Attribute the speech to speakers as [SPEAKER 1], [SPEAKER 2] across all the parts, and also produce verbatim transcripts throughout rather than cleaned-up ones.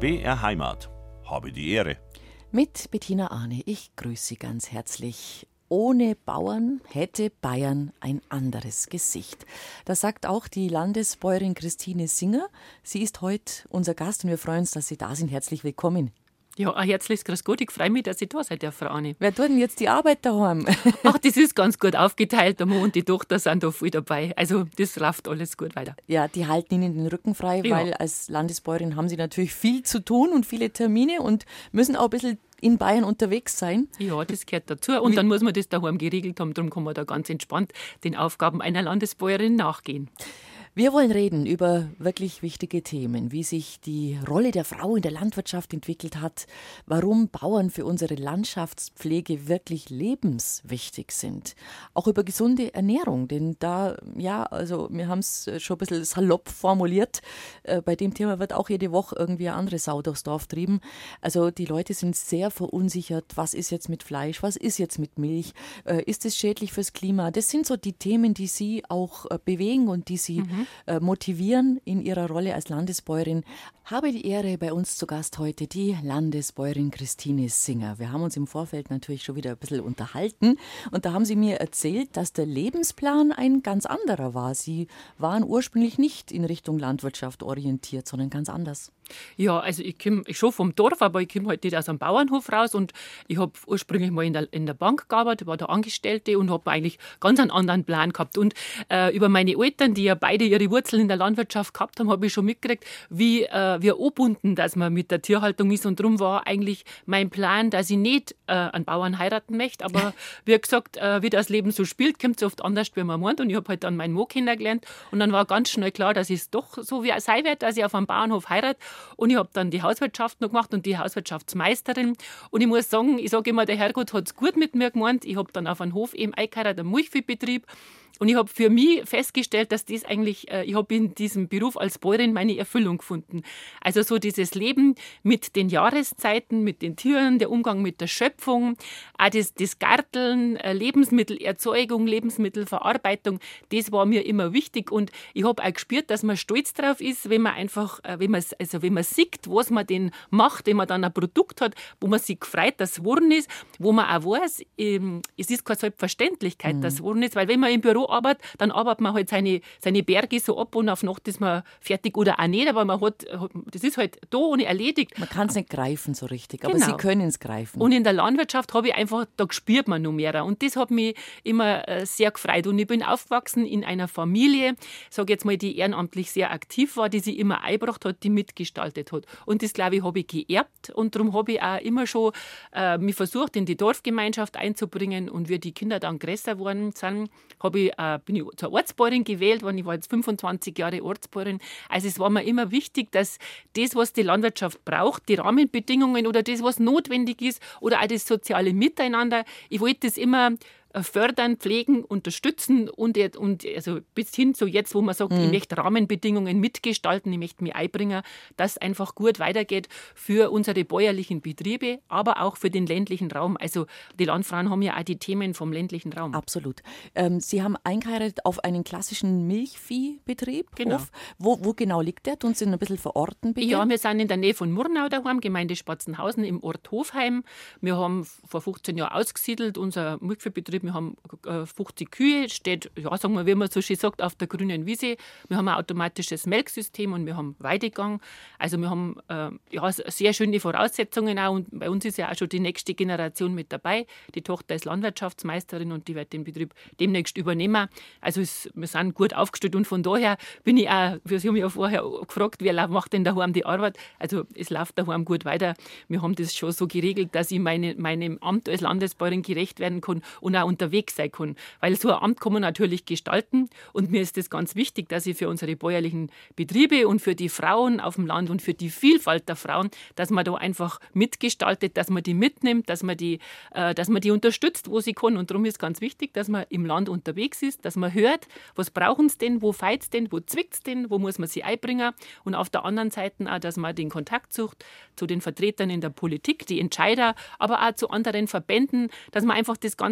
[SPEAKER 1] B R Heimat. Habe die Ehre.
[SPEAKER 2] Mit Bettina Arne. Ich grüße Sie ganz herzlich. Ohne Bauern hätte Bayern ein anderes Gesicht. Das sagt auch die Landesbäuerin Christine Singer. Sie ist heute unser Gast und wir freuen uns, dass Sie da sind. Herzlich willkommen.
[SPEAKER 3] Ja, ein herzliches Grüß Gott. Ich freue mich, dass ich da seid, Frau Anni.
[SPEAKER 2] Wer tut denn jetzt die Arbeit daheim?
[SPEAKER 3] Ach, das ist ganz gut aufgeteilt. Der Mann und die Tochter sind da voll dabei. Also das läuft alles gut weiter.
[SPEAKER 2] Ja, die halten Ihnen den Rücken frei,
[SPEAKER 3] Ja.
[SPEAKER 2] weil als Landesbäuerin haben Sie natürlich viel zu tun und viele Termine und müssen auch ein bisschen in Bayern unterwegs sein.
[SPEAKER 3] Ja, das gehört dazu. Und dann muss man das daheim geregelt haben. Darum kann man da ganz entspannt den Aufgaben einer Landesbäuerin nachgehen.
[SPEAKER 2] Wir wollen reden über wirklich wichtige Themen, wie sich die Rolle der Frau in der Landwirtschaft entwickelt hat, warum Bauern für unsere Landschaftspflege wirklich lebenswichtig sind. Auch über gesunde Ernährung, denn da, ja, also wir haben es schon ein bisschen salopp formuliert, äh, bei dem Thema wird auch jede Woche irgendwie eine andere Sau durchs Dorf trieben. Also die Leute sind sehr verunsichert, was ist jetzt mit Fleisch, was ist jetzt mit Milch, äh, ist es schädlich fürs Klima? Das sind so die Themen, die Sie auch äh, bewegen und die Sie mhm. motivieren in ihrer Rolle als Landesbäuerin. Habe die Ehre, bei uns zu Gast heute die Landesbäuerin Christine Singer. Wir haben uns im Vorfeld natürlich schon wieder ein bisschen unterhalten und da haben Sie mir erzählt, dass der Lebensplan ein ganz anderer war. Sie waren ursprünglich nicht in Richtung Landwirtschaft orientiert, sondern ganz anders.
[SPEAKER 3] Ja, also ich komme schon vom Dorf, aber ich komme halt nicht aus einem Bauernhof raus und ich habe ursprünglich mal in der, in der Bank gearbeitet, war da Angestellte und habe eigentlich ganz einen anderen Plan gehabt. Und äh, über meine Eltern, die ja beide ihre Wurzeln in der Landwirtschaft gehabt haben, habe ich schon mitgekriegt, wie, äh, wie angebunden, dass man mit der Tierhaltung ist. Und darum war eigentlich mein Plan, dass ich nicht äh, einen Bauern heiraten möchte, aber wie gesagt, äh, wie das Leben so spielt, kommt es oft anders, wie man meint. Und ich habe halt dann meinen Mann kennengelernt und dann war ganz schnell klar, dass es doch so wie sein wird, dass ich auf einem Bauernhof heirate. Und ich habe dann die Hauswirtschaft noch gemacht und die Hauswirtschaftsmeisterin. Und ich muss sagen, ich sage immer, der Herrgott hat es gut mit mir gemeint. Ich habe dann auf einem Hof eben eingeheiratet, einen Milchviehbetrieb. Und ich habe für mich festgestellt, dass das eigentlich, äh, ich habe in diesem Beruf als Bäuerin meine Erfüllung gefunden. Also so dieses Leben mit den Jahreszeiten, mit den Tieren, der Umgang mit der Schöpfung, auch das, das Garteln, äh, Lebensmittelerzeugung, Lebensmittelverarbeitung, das war mir immer wichtig. Und ich habe auch gespürt, dass man stolz drauf ist, wenn man einfach, äh, wenn man, also wenn man sieht, was man denn macht, wenn man dann ein Produkt hat, wo man sich freut, dass es geworden ist, wo man auch weiß, ähm, es ist keine Selbstverständlichkeit, mhm. dass es geworden ist, weil wenn man im Büro arbeitet, dann arbeitet man halt seine, seine Berge so ab und auf Nacht ist man fertig oder auch nicht, aber man hat, das ist halt da und erledigt.
[SPEAKER 2] Man kann es nicht greifen so richtig, aber
[SPEAKER 3] genau.
[SPEAKER 2] Sie können es greifen.
[SPEAKER 3] Und in der Landwirtschaft habe ich einfach, da spürt man noch mehr und das hat mich immer sehr gefreut und ich bin aufgewachsen in einer Familie, sage jetzt mal, die ehrenamtlich sehr aktiv war, die sich immer eingebracht hat, die mitgestaltet hat und das, glaube ich, habe ich geerbt und darum habe ich auch immer schon äh, mich versucht, in die Dorfgemeinschaft einzubringen und wie die Kinder dann größer geworden sind, habe ich äh, bin ich zur Ortsbäuerin gewählt worden. Ich war jetzt fünfundzwanzig Jahre Ortsbäuerin. Also es war mir immer wichtig, dass das, was die Landwirtschaft braucht, die Rahmenbedingungen oder das, was notwendig ist oder auch das soziale Miteinander, ich wollte das immer fördern, pflegen, unterstützen und, und also bis hin zu jetzt, wo man sagt, mhm. ich möchte Rahmenbedingungen mitgestalten, ich möchte mich einbringen, dass es einfach gut weitergeht für unsere bäuerlichen Betriebe, aber auch für den ländlichen Raum. Also die Landfrauen haben ja auch die Themen vom ländlichen Raum.
[SPEAKER 2] Absolut. Ähm, Sie haben eingeheiratet auf einen klassischen Milchviehbetrieb.
[SPEAKER 3] Genau.
[SPEAKER 2] Hof. Wo, wo genau liegt der? Tun Sie ihn ein bisschen verorten, bitte?
[SPEAKER 3] Ja, wir sind in der Nähe von Murnau daheim, Gemeinde Spatzenhausen im Ort Hofheim. Wir haben vor fünfzehn Jahren ausgesiedelt, unser Milchviehbetrieb. Wir haben fünfzig Kühe, steht, ja, sagen wir, wie man so schön sagt, auf der grünen Wiese. Wir haben ein automatisches Melksystem und wir haben Weidegang. Also wir haben äh, ja, sehr schöne Voraussetzungen auch und bei uns ist ja auch schon die nächste Generation mit dabei. Die Tochter ist Landwirtschaftsmeisterin und die wird den Betrieb demnächst übernehmen. Also es, wir sind gut aufgestellt und von daher bin ich auch, Sie haben mich ja vorher gefragt, wer macht denn daheim die Arbeit? Also es läuft daheim gut weiter. Wir haben das schon so geregelt, dass ich meine, meinem Amt als Landesbäuerin gerecht werden kann und auch unterwegs sein kann. Weil so ein Amt kann man natürlich gestalten und mir ist das ganz wichtig, dass ich für unsere bäuerlichen Betriebe und für die Frauen auf dem Land und für die Vielfalt der Frauen, dass man da einfach mitgestaltet, dass man die mitnimmt, dass man die, äh, dass man die unterstützt, wo sie kann. Und darum ist ganz wichtig, dass man im Land unterwegs ist, dass man hört, was brauchen sie denn, wo feit es denn, wo zwickt es denn, wo muss man sie einbringen. Und auf der anderen Seite auch, dass man den Kontakt sucht zu den Vertretern in der Politik, die Entscheider, aber auch zu anderen Verbänden, dass man einfach das Ganze zusammen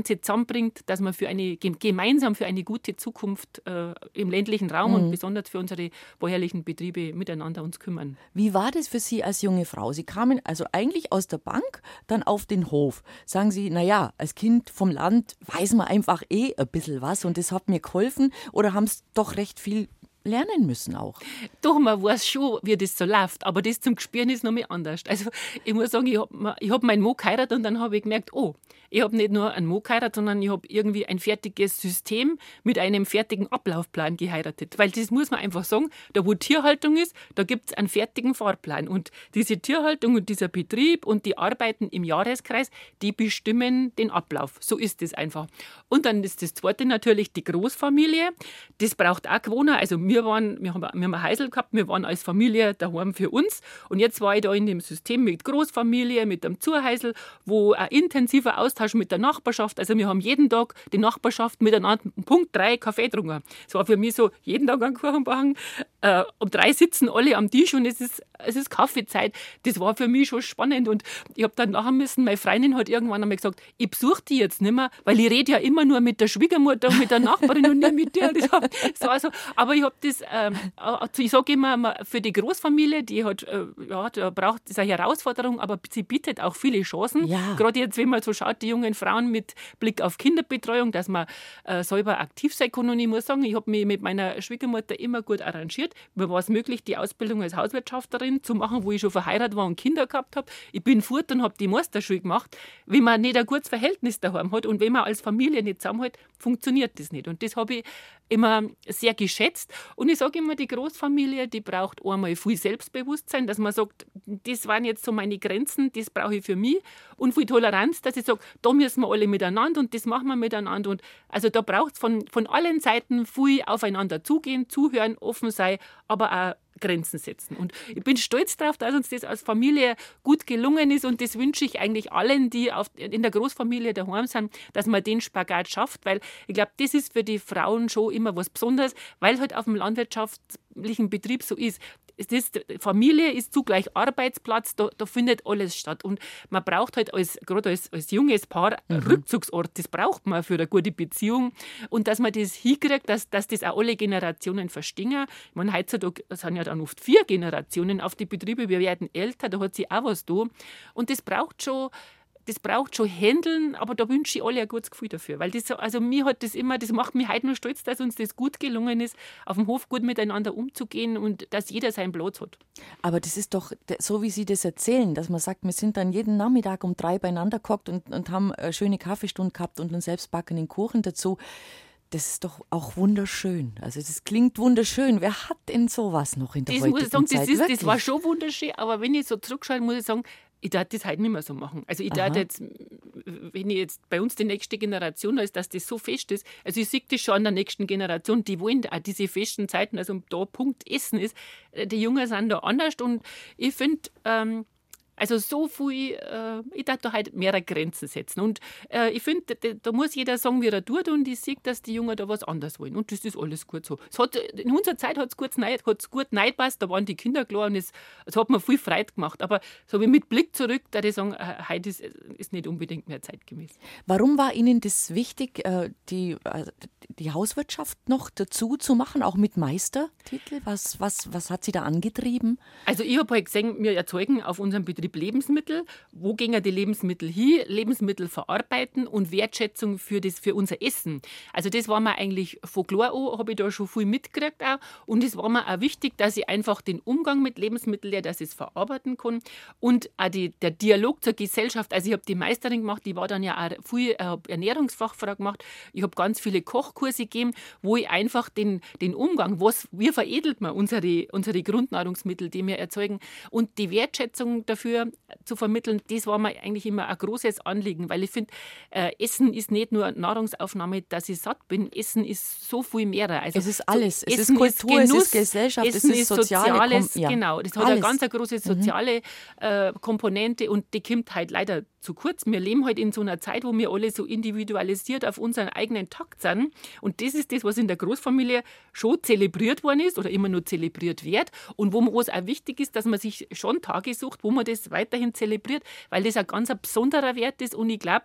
[SPEAKER 3] zusammenbringt, dass man für eine, gemeinsam für eine gute Zukunft äh, im ländlichen Raum mhm. und besonders für unsere bäuerlichen Betriebe miteinander uns kümmern.
[SPEAKER 2] Wie war das für Sie als junge Frau? Sie kamen also eigentlich aus der Bank, dann auf den Hof. Sagen Sie, naja, als Kind vom Land weiß man einfach eh ein bisschen was und das hat mir geholfen, oder haben Sie doch recht viel lernen müssen auch?
[SPEAKER 3] Doch, man weiß schon, wie das so läuft, aber das zum Gespüren ist noch mal anders. Also ich muss sagen, ich habe ich hab meinen Mo geheiratet und dann habe ich gemerkt, oh, ich habe nicht nur einen Mo geheiratet, sondern ich habe irgendwie ein fertiges System mit einem fertigen Ablaufplan geheiratet. Weil das muss man einfach sagen, da wo Tierhaltung ist, da gibt es einen fertigen Fahrplan. Und diese Tierhaltung und dieser Betrieb und die Arbeiten im Jahreskreis, die bestimmen den Ablauf. So ist es einfach. Und dann ist das Zweite natürlich die Großfamilie. Das braucht auch Gewohner. Also wir waren, wir haben, wir haben ein Häusl gehabt, wir waren als Familie daheim für uns. Und jetzt war ich da in dem System mit Großfamilie, mit einem Zuhäusl, wo ein intensiver Austausch mit der Nachbarschaft, also wir haben jeden Tag die Nachbarschaft miteinander um Punkt drei Kaffee getrunken. Es war für mich so, jeden Tag einen Kuchen backen, äh, um drei sitzen alle am Tisch und es ist, es ist Kaffeezeit. Das war für mich schon spannend und ich habe dann nachher müssen, meine Freundin hat irgendwann einmal gesagt, ich besuche die jetzt nicht mehr, weil ich rede ja immer nur mit der Schwiegermutter und mit der Nachbarin und nicht mit dir. Das war so. Aber ich habe das, ähm, ich sage immer, für die Großfamilie, die hat, äh, ja, da braucht, das ist eine Herausforderung, aber sie bietet auch viele Chancen.
[SPEAKER 2] Ja.
[SPEAKER 3] Gerade jetzt, wenn man so schaut, die jungen Frauen mit Blick auf Kinderbetreuung, dass man äh, selber aktiv sein kann. Und ich muss sagen, ich habe mich mit meiner Schwiegermutter immer gut arrangiert. Mir war es möglich, die Ausbildung als Hauswirtschafterin zu machen, wo ich schon verheiratet war und Kinder gehabt habe. Ich bin fort und habe die Meisterschule gemacht. Wenn man nicht ein gutes Verhältnis daheim hat und wenn man als Familie nicht zusammenhält, funktioniert das nicht. Und das habe ich immer sehr geschätzt. Und ich sage immer, die Großfamilie, die braucht einmal viel Selbstbewusstsein, dass man sagt, das waren jetzt so meine Grenzen, das brauche ich für mich. Und viel Toleranz, dass ich sage, da müssen wir alle miteinander und das machen wir miteinander. Und also da braucht es von, von allen Seiten viel aufeinander zugehen, zuhören, offen sein, aber auch Grenzen setzen. Und ich bin stolz darauf, dass uns das als Familie gut gelungen ist und das wünsche ich eigentlich allen, die auf, in der Großfamilie daheim sind, dass man den Spagat schafft, weil ich glaube, das ist für die Frauen schon immer was Besonderes, weil halt auf dem landwirtschaftlichen Betrieb so ist. Es ist, Familie ist zugleich Arbeitsplatz, da, da findet alles statt. Und man braucht halt als, gerade als, als junges Paar einen mhm. Rückzugsort. Das braucht man für eine gute Beziehung. Und dass man das hinkriegt, dass, dass das auch alle Generationen verstehen. Ich meine, heutzutage sind ja dann oft vier Generationen auf die Betriebe. Wir werden älter, da hat sich auch was da. Und das braucht schon Das braucht schon Händeln, aber da wünsche ich alle ein gutes Gefühl dafür. Weil das, also mir hat das immer, das macht mich heute nur stolz, dass uns das gut gelungen ist, auf dem Hof gut miteinander umzugehen und dass jeder seinen Platz hat.
[SPEAKER 2] Aber das ist doch so, wie Sie das erzählen, dass man sagt, wir sind dann jeden Nachmittag um drei beieinander gehockt und, und haben eine schöne Kaffeestunde gehabt und einen selbstbackenen Kuchen dazu. Das ist doch auch wunderschön. Also das klingt wunderschön. Wer hat denn sowas noch in der
[SPEAKER 3] das
[SPEAKER 2] heutigen
[SPEAKER 3] muss ich sagen,
[SPEAKER 2] Zeit?
[SPEAKER 3] Das, ist, das war schon wunderschön, aber wenn ich so zurückschaue, muss ich sagen, ich darf das heute nicht mehr so machen. Also ich darf jetzt, wenn ich jetzt bei uns die nächste Generation ist, dass das so fest ist, also ich sehe das schon an der nächsten Generation, die wollen auch diese festen Zeiten, also da Punkt Essen ist, die Jungen sind da anders und ich finde, ähm, also so viel, äh, ich darf da halt mehrere Grenzen setzen. Und äh, ich finde, da, da muss jeder sagen, wie er tut. Und ich sehe, dass die Jungen da was anderes wollen. Und das ist alles gut so. Es hat, in unserer Zeit hat es gut reingepasst, da waren die Kinder klar und es, es hat mir viel Freude gemacht. Aber so wie mit Blick zurück, da ich sagen, äh, heute ist, ist nicht unbedingt mehr zeitgemäß.
[SPEAKER 2] Warum war Ihnen das wichtig, äh, die, äh, die Hauswirtschaft noch dazu zu machen, auch mit Meistertitel? Was, was, was hat Sie da angetrieben?
[SPEAKER 3] Also ich habe halt gesehen, wir erzeugen auf unserem Betrieb Lebensmittel. Wo gehen die Lebensmittel hin? Lebensmittel verarbeiten und Wertschätzung für, das, für unser Essen. Also das war mir eigentlich von klar an, habe ich da schon viel mitgekriegt auch. Und es war mir auch wichtig, dass ich einfach den Umgang mit Lebensmitteln lehre, dass ich es verarbeiten kann. Und auch die, der Dialog zur Gesellschaft. Also ich habe die Meisterin gemacht, ich war dann ja auch viel äh, Ernährungsfachfrau gemacht. Ich habe ganz viele Kochkurse gegeben, wo ich einfach den, den Umgang, was, wie veredelt man unsere, unsere Grundnahrungsmittel, die wir erzeugen, und die Wertschätzung dafür zu vermitteln, das war mir eigentlich immer ein großes Anliegen, weil ich finde, äh, Essen ist nicht nur Nahrungsaufnahme, dass ich satt bin, Essen ist so viel mehr. Also,
[SPEAKER 2] es ist alles,
[SPEAKER 3] so,
[SPEAKER 2] es
[SPEAKER 3] Essen
[SPEAKER 2] ist Kultur,
[SPEAKER 3] ist Genuss,
[SPEAKER 2] es ist Gesellschaft,
[SPEAKER 3] Essen
[SPEAKER 2] es ist,
[SPEAKER 3] ist
[SPEAKER 2] soziale
[SPEAKER 3] Soziales,
[SPEAKER 2] Kom- ja.
[SPEAKER 3] Genau, das hat
[SPEAKER 2] alles.
[SPEAKER 3] eine ganz eine große soziale äh, Komponente und die kommt halt leider zu kurz. Wir leben halt in so einer Zeit, wo wir alle so individualisiert auf unseren eigenen Takt sind und das ist das, was in der Großfamilie schon zelebriert worden ist oder immer nur zelebriert wird und wo es auch wichtig ist, dass man sich schon Tage sucht, wo man das weiterhin zelebriert, weil das ein ganz ein besonderer Wert ist und ich glaube,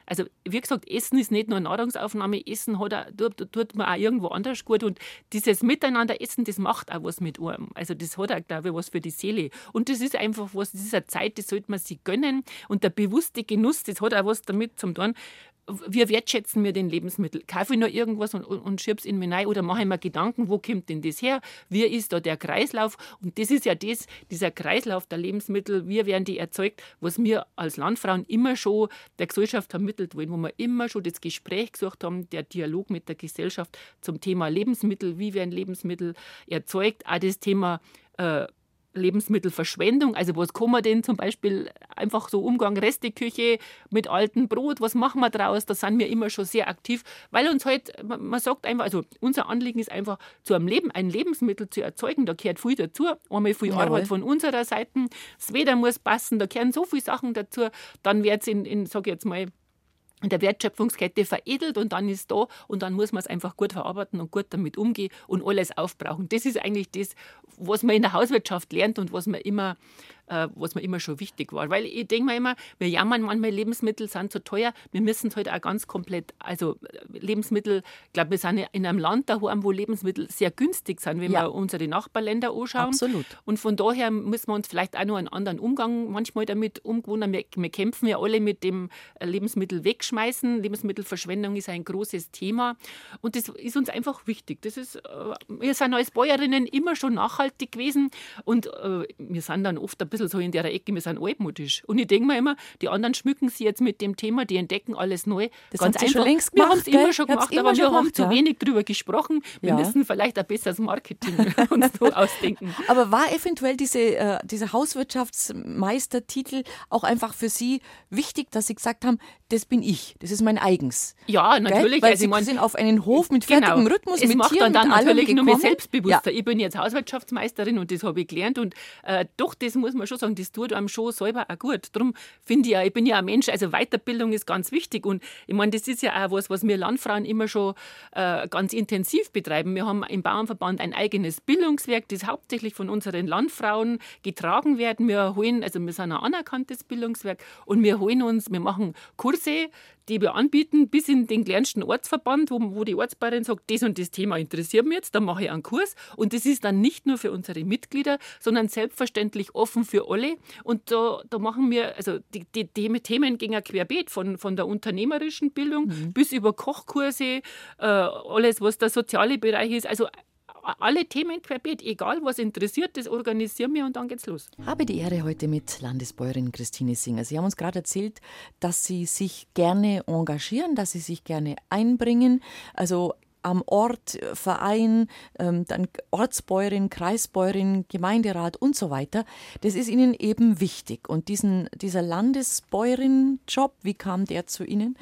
[SPEAKER 3] Also wie gesagt, Essen ist nicht nur Nahrungsaufnahme, Essen hat auch, tut, tut man auch irgendwo anders gut. Und dieses Miteinander essen, das macht auch was mit einem. Also das hat auch, glaube ich, was für die Seele. Und das ist einfach was, das ist eine Zeit, das sollte man sich gönnen. Und der bewusste Genuss, das hat auch was damit zu tun. Wie wertschätzen wir den Lebensmittel? Kaufe ich noch irgendwas und, und, und schieb's in mich rein oder mache ich mir Gedanken, wo kommt denn das her? Wie ist da der Kreislauf? Und das ist ja das, dieser Kreislauf der Lebensmittel, wie werden die erzeugt, was wir als Landfrauen immer schon der Gesellschaft vermittelt wollen, wo wir immer schon das Gespräch gesucht haben, der Dialog mit der Gesellschaft zum Thema Lebensmittel, wie werden Lebensmittel erzeugt, auch das Thema äh, Lebensmittelverschwendung, also was kann man denn zum Beispiel einfach so Umgang Resteküche mit altem Brot, was machen wir draus, da sind wir immer schon sehr aktiv, weil uns halt, man sagt einfach, also unser Anliegen ist einfach, zu einem Leben, ein Lebensmittel zu erzeugen, da gehört viel dazu, einmal viel
[SPEAKER 2] Jawohl.
[SPEAKER 3] Arbeit von unserer Seite, das Wetter muss passen, da gehören so viele Sachen dazu, dann wird es in, in sage ich jetzt mal, in der Wertschöpfungskette veredelt und dann ist da und dann muss man es einfach gut verarbeiten und gut damit umgehen und alles aufbrauchen. Das ist eigentlich das, was man in der Hauswirtschaft lernt und was man immer, äh, was mir immer schon wichtig war. Weil ich denke mir immer, wir jammern manchmal, Lebensmittel sind zu teuer. Wir müssen es halt auch ganz komplett, also Lebensmittel, ich glaube, wir sind in einem Land daheim, wo Lebensmittel sehr günstig sind, wenn
[SPEAKER 2] Ja.
[SPEAKER 3] wir unsere Nachbarländer anschauen.
[SPEAKER 2] Absolut.
[SPEAKER 3] Und von daher müssen wir uns vielleicht auch noch einen anderen Umgang manchmal damit umgewöhnen. Wir, wir kämpfen ja alle mit dem Lebensmittel wegschmeißen. Lebensmittelverschwendung ist ein großes Thema. Und das ist uns einfach wichtig. Das ist, äh, wir sind als Bäuerinnen immer schon nachhaltig gewesen. Und äh, wir sind dann oft ein bisschen so in der Ecke, wir sind altmodisch. Und ich denke mir immer, die anderen schmücken sich jetzt mit dem Thema, die entdecken alles neu.
[SPEAKER 2] Das
[SPEAKER 3] Ganz
[SPEAKER 2] haben sie schon längst
[SPEAKER 3] Wir
[SPEAKER 2] gemacht,
[SPEAKER 3] haben es immer
[SPEAKER 2] gell?
[SPEAKER 3] schon
[SPEAKER 2] Ihr habt's
[SPEAKER 3] gemacht,
[SPEAKER 2] immer
[SPEAKER 3] aber wir
[SPEAKER 2] schon
[SPEAKER 3] haben
[SPEAKER 2] gemacht,
[SPEAKER 3] zu
[SPEAKER 2] ja.
[SPEAKER 3] wenig drüber gesprochen. Wir
[SPEAKER 2] Ja.
[SPEAKER 3] müssen vielleicht ein besseres Marketing uns so ausdenken.
[SPEAKER 2] Aber war eventuell diese, äh, dieser Hauswirtschaftsmeistertitel auch einfach für Sie wichtig, dass Sie gesagt haben, das bin ich, das ist mein eigens?
[SPEAKER 3] Ja, natürlich.
[SPEAKER 2] Gell? Weil
[SPEAKER 3] Also
[SPEAKER 2] Sie
[SPEAKER 3] ich mein,
[SPEAKER 2] sind auf einen Hof mit fertigem Rhythmus,
[SPEAKER 3] es
[SPEAKER 2] mit
[SPEAKER 3] macht
[SPEAKER 2] Tieren,
[SPEAKER 3] dann, dann
[SPEAKER 2] mit allem
[SPEAKER 3] natürlich nur mehr
[SPEAKER 2] gekommen.
[SPEAKER 3] selbstbewusster.
[SPEAKER 2] Ja.
[SPEAKER 3] Ich bin jetzt Hauswirtschaftsmeisterin und das habe ich gelernt und äh, doch, das muss man schon sagen, das tut einem schon selber auch gut. Darum finde ich ja, ich bin ja ein Mensch, also Weiterbildung ist ganz wichtig und ich meine, das ist ja auch was, was wir Landfrauen immer schon äh, ganz intensiv betreiben. Wir haben im Bauernverband ein eigenes Bildungswerk, das hauptsächlich von unseren Landfrauen getragen werden. Wir holen, also wir sind ein anerkanntes Bildungswerk und wir holen uns, wir machen Kurse, die wir anbieten, bis in den kleinsten Ortsverband, wo, wo die Ortsbäuerin sagt, das und das Thema interessiert mich jetzt, dann mache ich einen Kurs. Und das ist dann nicht nur für unsere Mitglieder, sondern selbstverständlich offen für alle. Und da, da machen wir, also die, die, die Themen gehen ja querbeet, von, von der unternehmerischen Bildung mhm. bis über Kochkurse, äh, alles, was der soziale Bereich ist. Also alle Themen querbeet, egal was interessiert, das organisieren wir und dann geht's los.
[SPEAKER 2] Ich habe die Ehre heute mit Landesbäuerin Christine Singer. Sie haben uns gerade erzählt, dass Sie sich gerne engagieren, dass Sie sich gerne einbringen. Also am Ort, Verein, ähm, dann Ortsbäuerin, Kreisbäuerin, Gemeinderat und so weiter. Das ist Ihnen eben wichtig. Und diesen, dieser Landesbäuerin-Job, wie kam der zu Ihnen?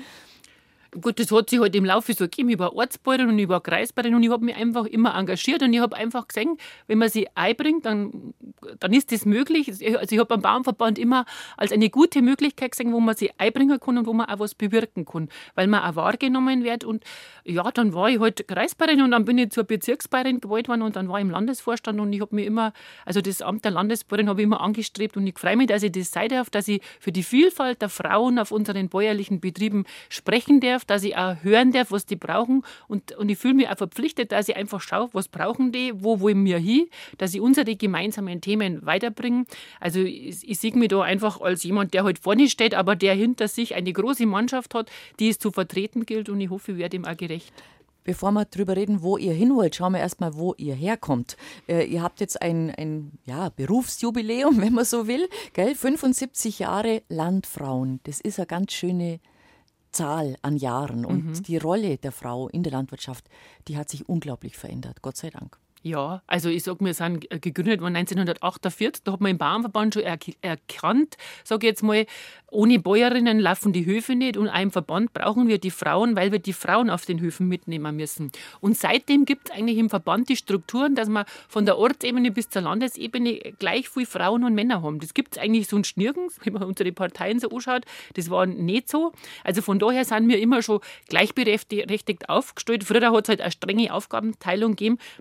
[SPEAKER 3] Gut, das hat sich halt im Laufe so gegeben. Ich war Ortsbäuerin und ich war Kreisbäuerin und ich habe mich einfach immer engagiert und ich habe einfach gesehen, wenn man sie einbringt, dann, dann ist das möglich. Also ich habe am Bauernverband immer als eine gute Möglichkeit gesehen, wo man sie einbringen kann und wo man auch was bewirken kann, weil man auch wahrgenommen wird. Und ja, dann war ich halt Kreisbäuerin und dann bin ich zur Bezirksbäuerin gewählt worden und dann war ich im Landesvorstand und ich habe mich immer, also das Amt der Landesbäuerin habe ich immer angestrebt und ich freue mich, dass ich das sein darf, dass ich für die Vielfalt der Frauen auf unseren bäuerlichen Betrieben sprechen darf, dass ich auch hören darf, was die brauchen und, und ich fühle mich auch verpflichtet, dass ich einfach schaue, was brauchen die, wo wollen wir hin, dass ich unsere gemeinsamen Themen weiterbringe. Also ich, ich sehe mich da einfach als jemand, der halt vorne steht, aber der hinter sich eine große Mannschaft hat, die es zu vertreten gilt und ich hoffe, ich werde ihm auch gerecht.
[SPEAKER 2] Bevor wir darüber reden, wo ihr hin wollt, schauen wir erstmal, wo ihr herkommt. Äh, ihr habt jetzt ein, ein ja, Berufsjubiläum, wenn man so will, gell? fünfundsiebzig Jahre Landfrauen. Das ist eine ganz schöne Zahl an Jahren und mhm. die Rolle der Frau in der Landwirtschaft, die hat sich unglaublich verändert, Gott sei Dank.
[SPEAKER 3] Ja, also ich sage, wir sind gegründet worden neunzehnhundertachtundvierzig, da hat man im Bauernverband schon erkannt, sage ich jetzt mal, ohne Bäuerinnen laufen die Höfe nicht und auch im Verband brauchen wir die Frauen, weil wir die Frauen auf den Höfen mitnehmen müssen. Und seitdem gibt es eigentlich im Verband die Strukturen, dass wir von der Ortsebene bis zur Landesebene gleich viele Frauen und Männer haben. Das gibt es eigentlich sonst nirgends, wenn man unsere Parteien so anschaut, das war nicht so. Also von daher sind wir immer schon gleichberechtigt aufgestellt. Früher hat es halt eine strenge Aufgabenteilung gegeben. Wir Frauen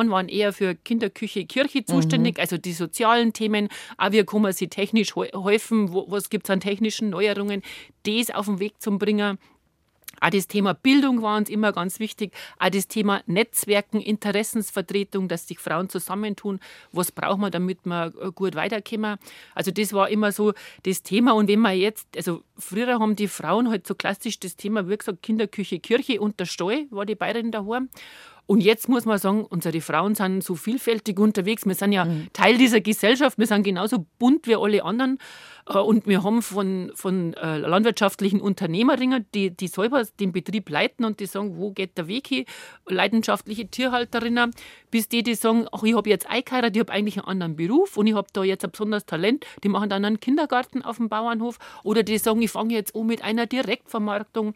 [SPEAKER 3] Frauen waren eher für Kinderküche, Kirche zuständig, mhm. also die sozialen Themen, auch wie kann man sie technisch helfen, wo, was gibt es an technischen Neuerungen, das auf den Weg zu bringen. Auch das Thema Bildung war uns immer ganz wichtig. Auch das Thema Netzwerken, Interessensvertretung, dass sich Frauen zusammentun. Was braucht man, damit wir gut weiterkommen? Also das war immer so das Thema. Und wenn man jetzt, also früher haben die Frauen halt so klassisch das Thema, wie gesagt, Kinderküche, Kirche und der Stall, war die Bayerin daheim. Und jetzt muss man sagen, unsere Frauen sind so vielfältig unterwegs. Wir sind ja mhm. Teil dieser Gesellschaft. Wir sind genauso bunt wie alle anderen. Und wir haben von, von äh, landwirtschaftlichen Unternehmerinnen, die, die selber den Betrieb leiten und die sagen, wo geht der Weg hin? Leidenschaftliche Tierhalterinnen, bis die, die sagen, ach, ich habe jetzt eingeheiratet, ich habe eigentlich einen anderen Beruf und ich habe da jetzt ein besonderes Talent. Die machen dann einen Kindergarten auf dem Bauernhof. Oder die sagen, ich fange jetzt an mit einer Direktvermarktung.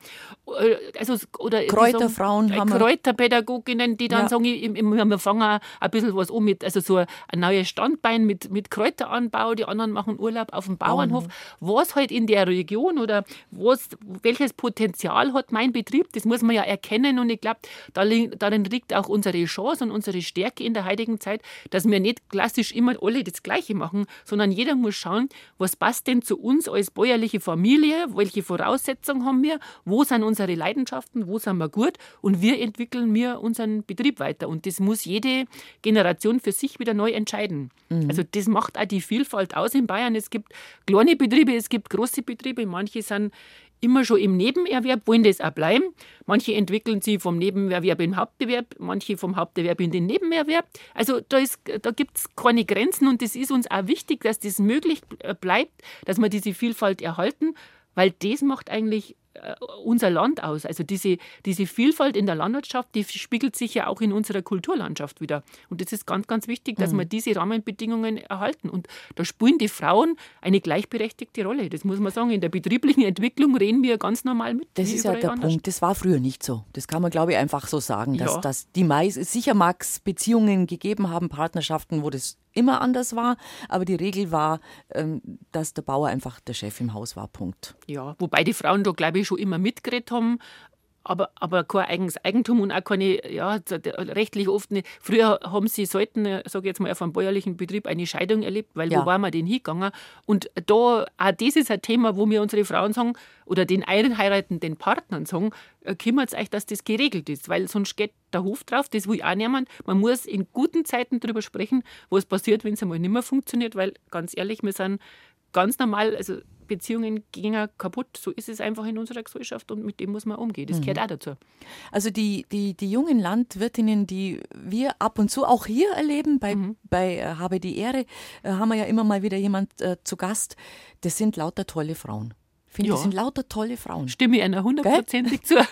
[SPEAKER 3] Also, oder
[SPEAKER 2] Kräuterfrauen
[SPEAKER 3] haben wir. Kräuterpädagoginnen, die dann ja. sagen, ich, ich, wir fangen ein bisschen was an mit, also so ein neues Standbein mit, mit Kräuteranbau. Die anderen machen Urlaub auf dem Bauernhof. Bauernhof, was halt in der Region oder was, welches Potenzial hat mein Betrieb, das muss man ja erkennen und ich glaube, darin liegt auch unsere Chance und unsere Stärke in der heutigen Zeit, dass wir nicht klassisch immer alle das Gleiche machen, sondern jeder muss schauen, was passt denn zu uns als bäuerliche Familie, welche Voraussetzungen haben wir, wo sind unsere Leidenschaften, wo sind wir gut und wie entwickeln wir unseren Betrieb weiter und das muss jede Generation für sich wieder neu entscheiden. Mhm. Also das macht auch die Vielfalt aus in Bayern. Es gibt kleine Betriebe, es gibt große Betriebe, manche sind immer schon im Nebenerwerb, wollen das auch bleiben. Manche entwickeln sich vom Nebenerwerb in den Haupterwerb, manche vom Haupterwerb in den Nebenerwerb. Also da, da gibt es keine Grenzen und es ist uns auch wichtig, dass das möglich bleibt, dass wir diese Vielfalt erhalten, weil das macht eigentlich unser Land aus. Also diese, diese Vielfalt in der Landwirtschaft, die spiegelt sich ja auch in unserer Kulturlandschaft wieder. Und das ist ganz, ganz wichtig, dass mhm. wir diese Rahmenbedingungen erhalten. Und da spielen die Frauen eine gleichberechtigte Rolle. Das muss man sagen. In der betrieblichen Entwicklung reden wir ganz normal mit.
[SPEAKER 2] Das ist ja der anders. Punkt. Das war früher nicht so. Das kann man, glaube ich, einfach so sagen. Dass,
[SPEAKER 3] ja.
[SPEAKER 2] dass die meisten, sicher mag es Beziehungen gegeben haben, Partnerschaften, wo das immer anders war, aber die Regel war, dass der Bauer einfach der Chef im Haus war, Punkt.
[SPEAKER 3] Ja, wobei die Frauen da, glaube ich, schon immer mitgeredet haben, aber, aber kein eigenes Eigentum und auch keine, ja, rechtlich oft nicht. Früher haben sie selten, sage ich jetzt mal, auf einem bäuerlichen Betrieb eine Scheidung erlebt, weil ja. wo waren wir denn hingegangen? Und da, auch das ist ein Thema, wo wir unsere Frauen sagen, oder den einheiratenden Partnern sagen, kümmert euch, dass das geregelt ist, weil sonst geht der Hof drauf, das will auch niemand. Man muss in guten Zeiten darüber sprechen, was passiert, wenn es einmal nicht mehr funktioniert, weil ganz ehrlich, wir sind ganz normal, also Beziehungen gehen kaputt. So ist es einfach in unserer Gesellschaft und mit dem muss man umgehen. Das mhm. gehört auch dazu.
[SPEAKER 2] Also die, die, die jungen Landwirtinnen, die wir ab und zu auch hier erleben, bei, mhm. bei äh, Habe die Ehre, äh, haben wir ja immer mal wieder jemand äh, zu Gast, das sind lauter tolle Frauen. Ich finde,
[SPEAKER 3] ja.
[SPEAKER 2] das sind lauter tolle Frauen.
[SPEAKER 3] Stimme ich einer hundertprozentig zu.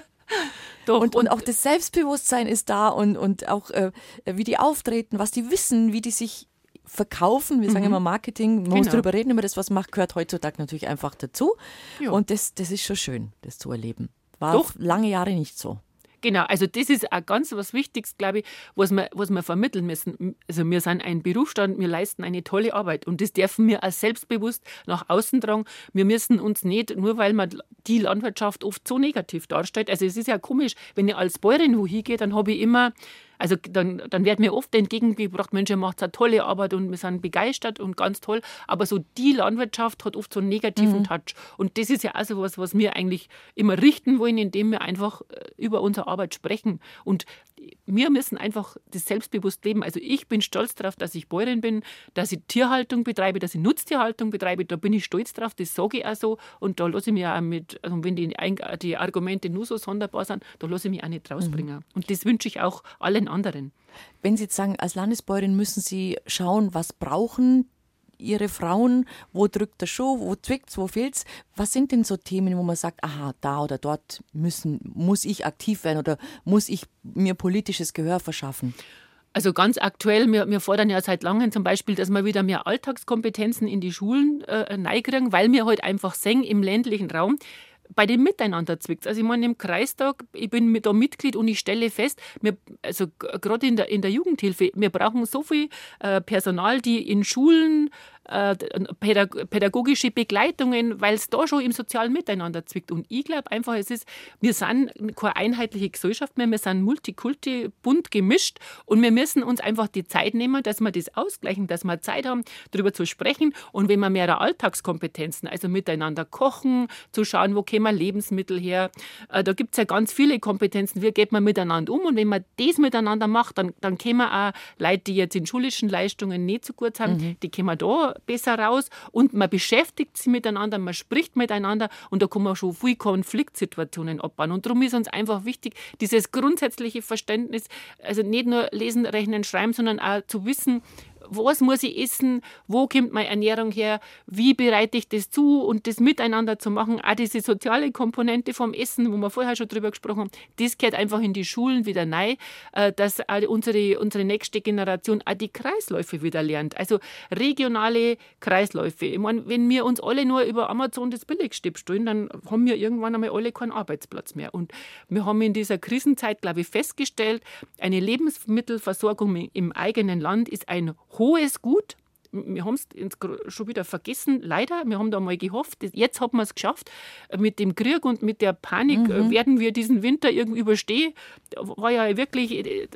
[SPEAKER 2] Doch, und, und auch das Selbstbewusstsein ist da und, und auch äh, wie die auftreten, was die wissen, wie die sich verkaufen. Wir sagen mhm. immer Marketing, man genau. muss darüber reden, über das, was macht, gehört heutzutage natürlich einfach dazu. Ja. Und das, das ist schon schön, das zu erleben. War Doch. lange Jahre nicht so.
[SPEAKER 3] Genau, also das ist auch ganz was Wichtiges, glaube ich, was wir, was wir vermitteln müssen. Also wir sind ein Berufsstand, wir leisten eine tolle Arbeit und das dürfen wir als selbstbewusst nach außen tragen. Wir müssen uns nicht, nur weil man die Landwirtschaft oft so negativ darstellt, also es ist ja komisch, wenn ich als Bäuerin wo hingehe, dann habe ich immer, also dann, dann wird mir oft entgegengebracht, Mensch, ihr macht eine tolle Arbeit und wir sind begeistert und ganz toll, aber so die Landwirtschaft hat oft so einen negativen mhm. Touch und das ist ja auch so was, was wir eigentlich immer richten wollen, indem wir einfach über unsere Arbeit sprechen und wir müssen einfach das selbstbewusst leben. Also ich bin stolz darauf, dass ich Bäuerin bin, dass ich Tierhaltung betreibe, dass ich Nutztierhaltung betreibe, da bin ich stolz drauf, das sage ich auch so und da lasse ich mich auch mit, also wenn die, die Argumente nur so sonderbar sind, da lasse ich mich auch nicht rausbringen. Mhm. Und das wünsche ich auch allen anderen.
[SPEAKER 2] Wenn Sie jetzt sagen, als Landesbäuerin müssen Sie schauen, was brauchen Ihre Frauen, wo drückt der Schuh, wo zwickt's, wo fehlt's? Was sind denn so Themen, wo man sagt, aha, da oder dort müssen, muss ich aktiv werden oder muss ich mir politisches Gehör verschaffen?
[SPEAKER 3] Also ganz aktuell, wir, wir fordern ja seit langem zum Beispiel, dass wir wieder mehr Alltagskompetenzen in die Schulen äh, reinkriegen, weil wir halt einfach sehen, im ländlichen Raum bei dem Miteinander zwickt. Also ich meine, im Kreistag, ich bin da Mitglied und ich stelle fest, wir, also gerade in der, in der Jugendhilfe, wir brauchen so viel äh, Personal, die in Schulen äh, pädag- pädagogische Begleitungen, weil es da schon im sozialen Miteinander zwickt. Und ich glaube einfach, es ist, wir sind keine einheitliche Gesellschaft mehr, wir sind multikulti, bunt gemischt und wir müssen uns einfach die Zeit nehmen, dass wir das ausgleichen, dass wir Zeit haben, darüber zu sprechen. Und wenn wir mehr Alltagskompetenzen, also miteinander kochen, zu schauen, wo kommen Lebensmittel her, äh, da gibt es ja ganz viele Kompetenzen, wie geht man miteinander um. Und wenn man das miteinander macht, dann, dann können wir auch Leute, die jetzt in schulischen Leistungen nicht so gut haben, mhm. die können wir da besser raus und man beschäftigt sich miteinander, man spricht miteinander und da kann man schon viele Konfliktsituationen abbauen. Und darum ist uns einfach wichtig, dieses grundsätzliche Verständnis, also nicht nur lesen, rechnen, schreiben, sondern auch zu wissen, was muss ich essen, wo kommt meine Ernährung her, wie bereite ich das zu und das miteinander zu machen. Auch diese soziale Komponente vom Essen, wo wir vorher schon drüber gesprochen haben, das gehört einfach in die Schulen wieder rein, dass auch unsere, unsere nächste Generation auch die Kreisläufe wieder lernt. Also regionale Kreisläufe. Ich meine, wenn wir uns alle nur über Amazon das Billigste bestellen, dann haben wir irgendwann einmal alle keinen Arbeitsplatz mehr. Und wir haben in dieser Krisenzeit, glaube ich, festgestellt, eine Lebensmittelversorgung im eigenen Land ist ein hohes Gut. Wir haben es schon wieder vergessen, leider. Wir haben da mal gehofft, jetzt haben wir es geschafft. Mit dem Krieg und mit der Panik mhm. werden wir diesen Winter irgendwie überstehen. War ja wirklich,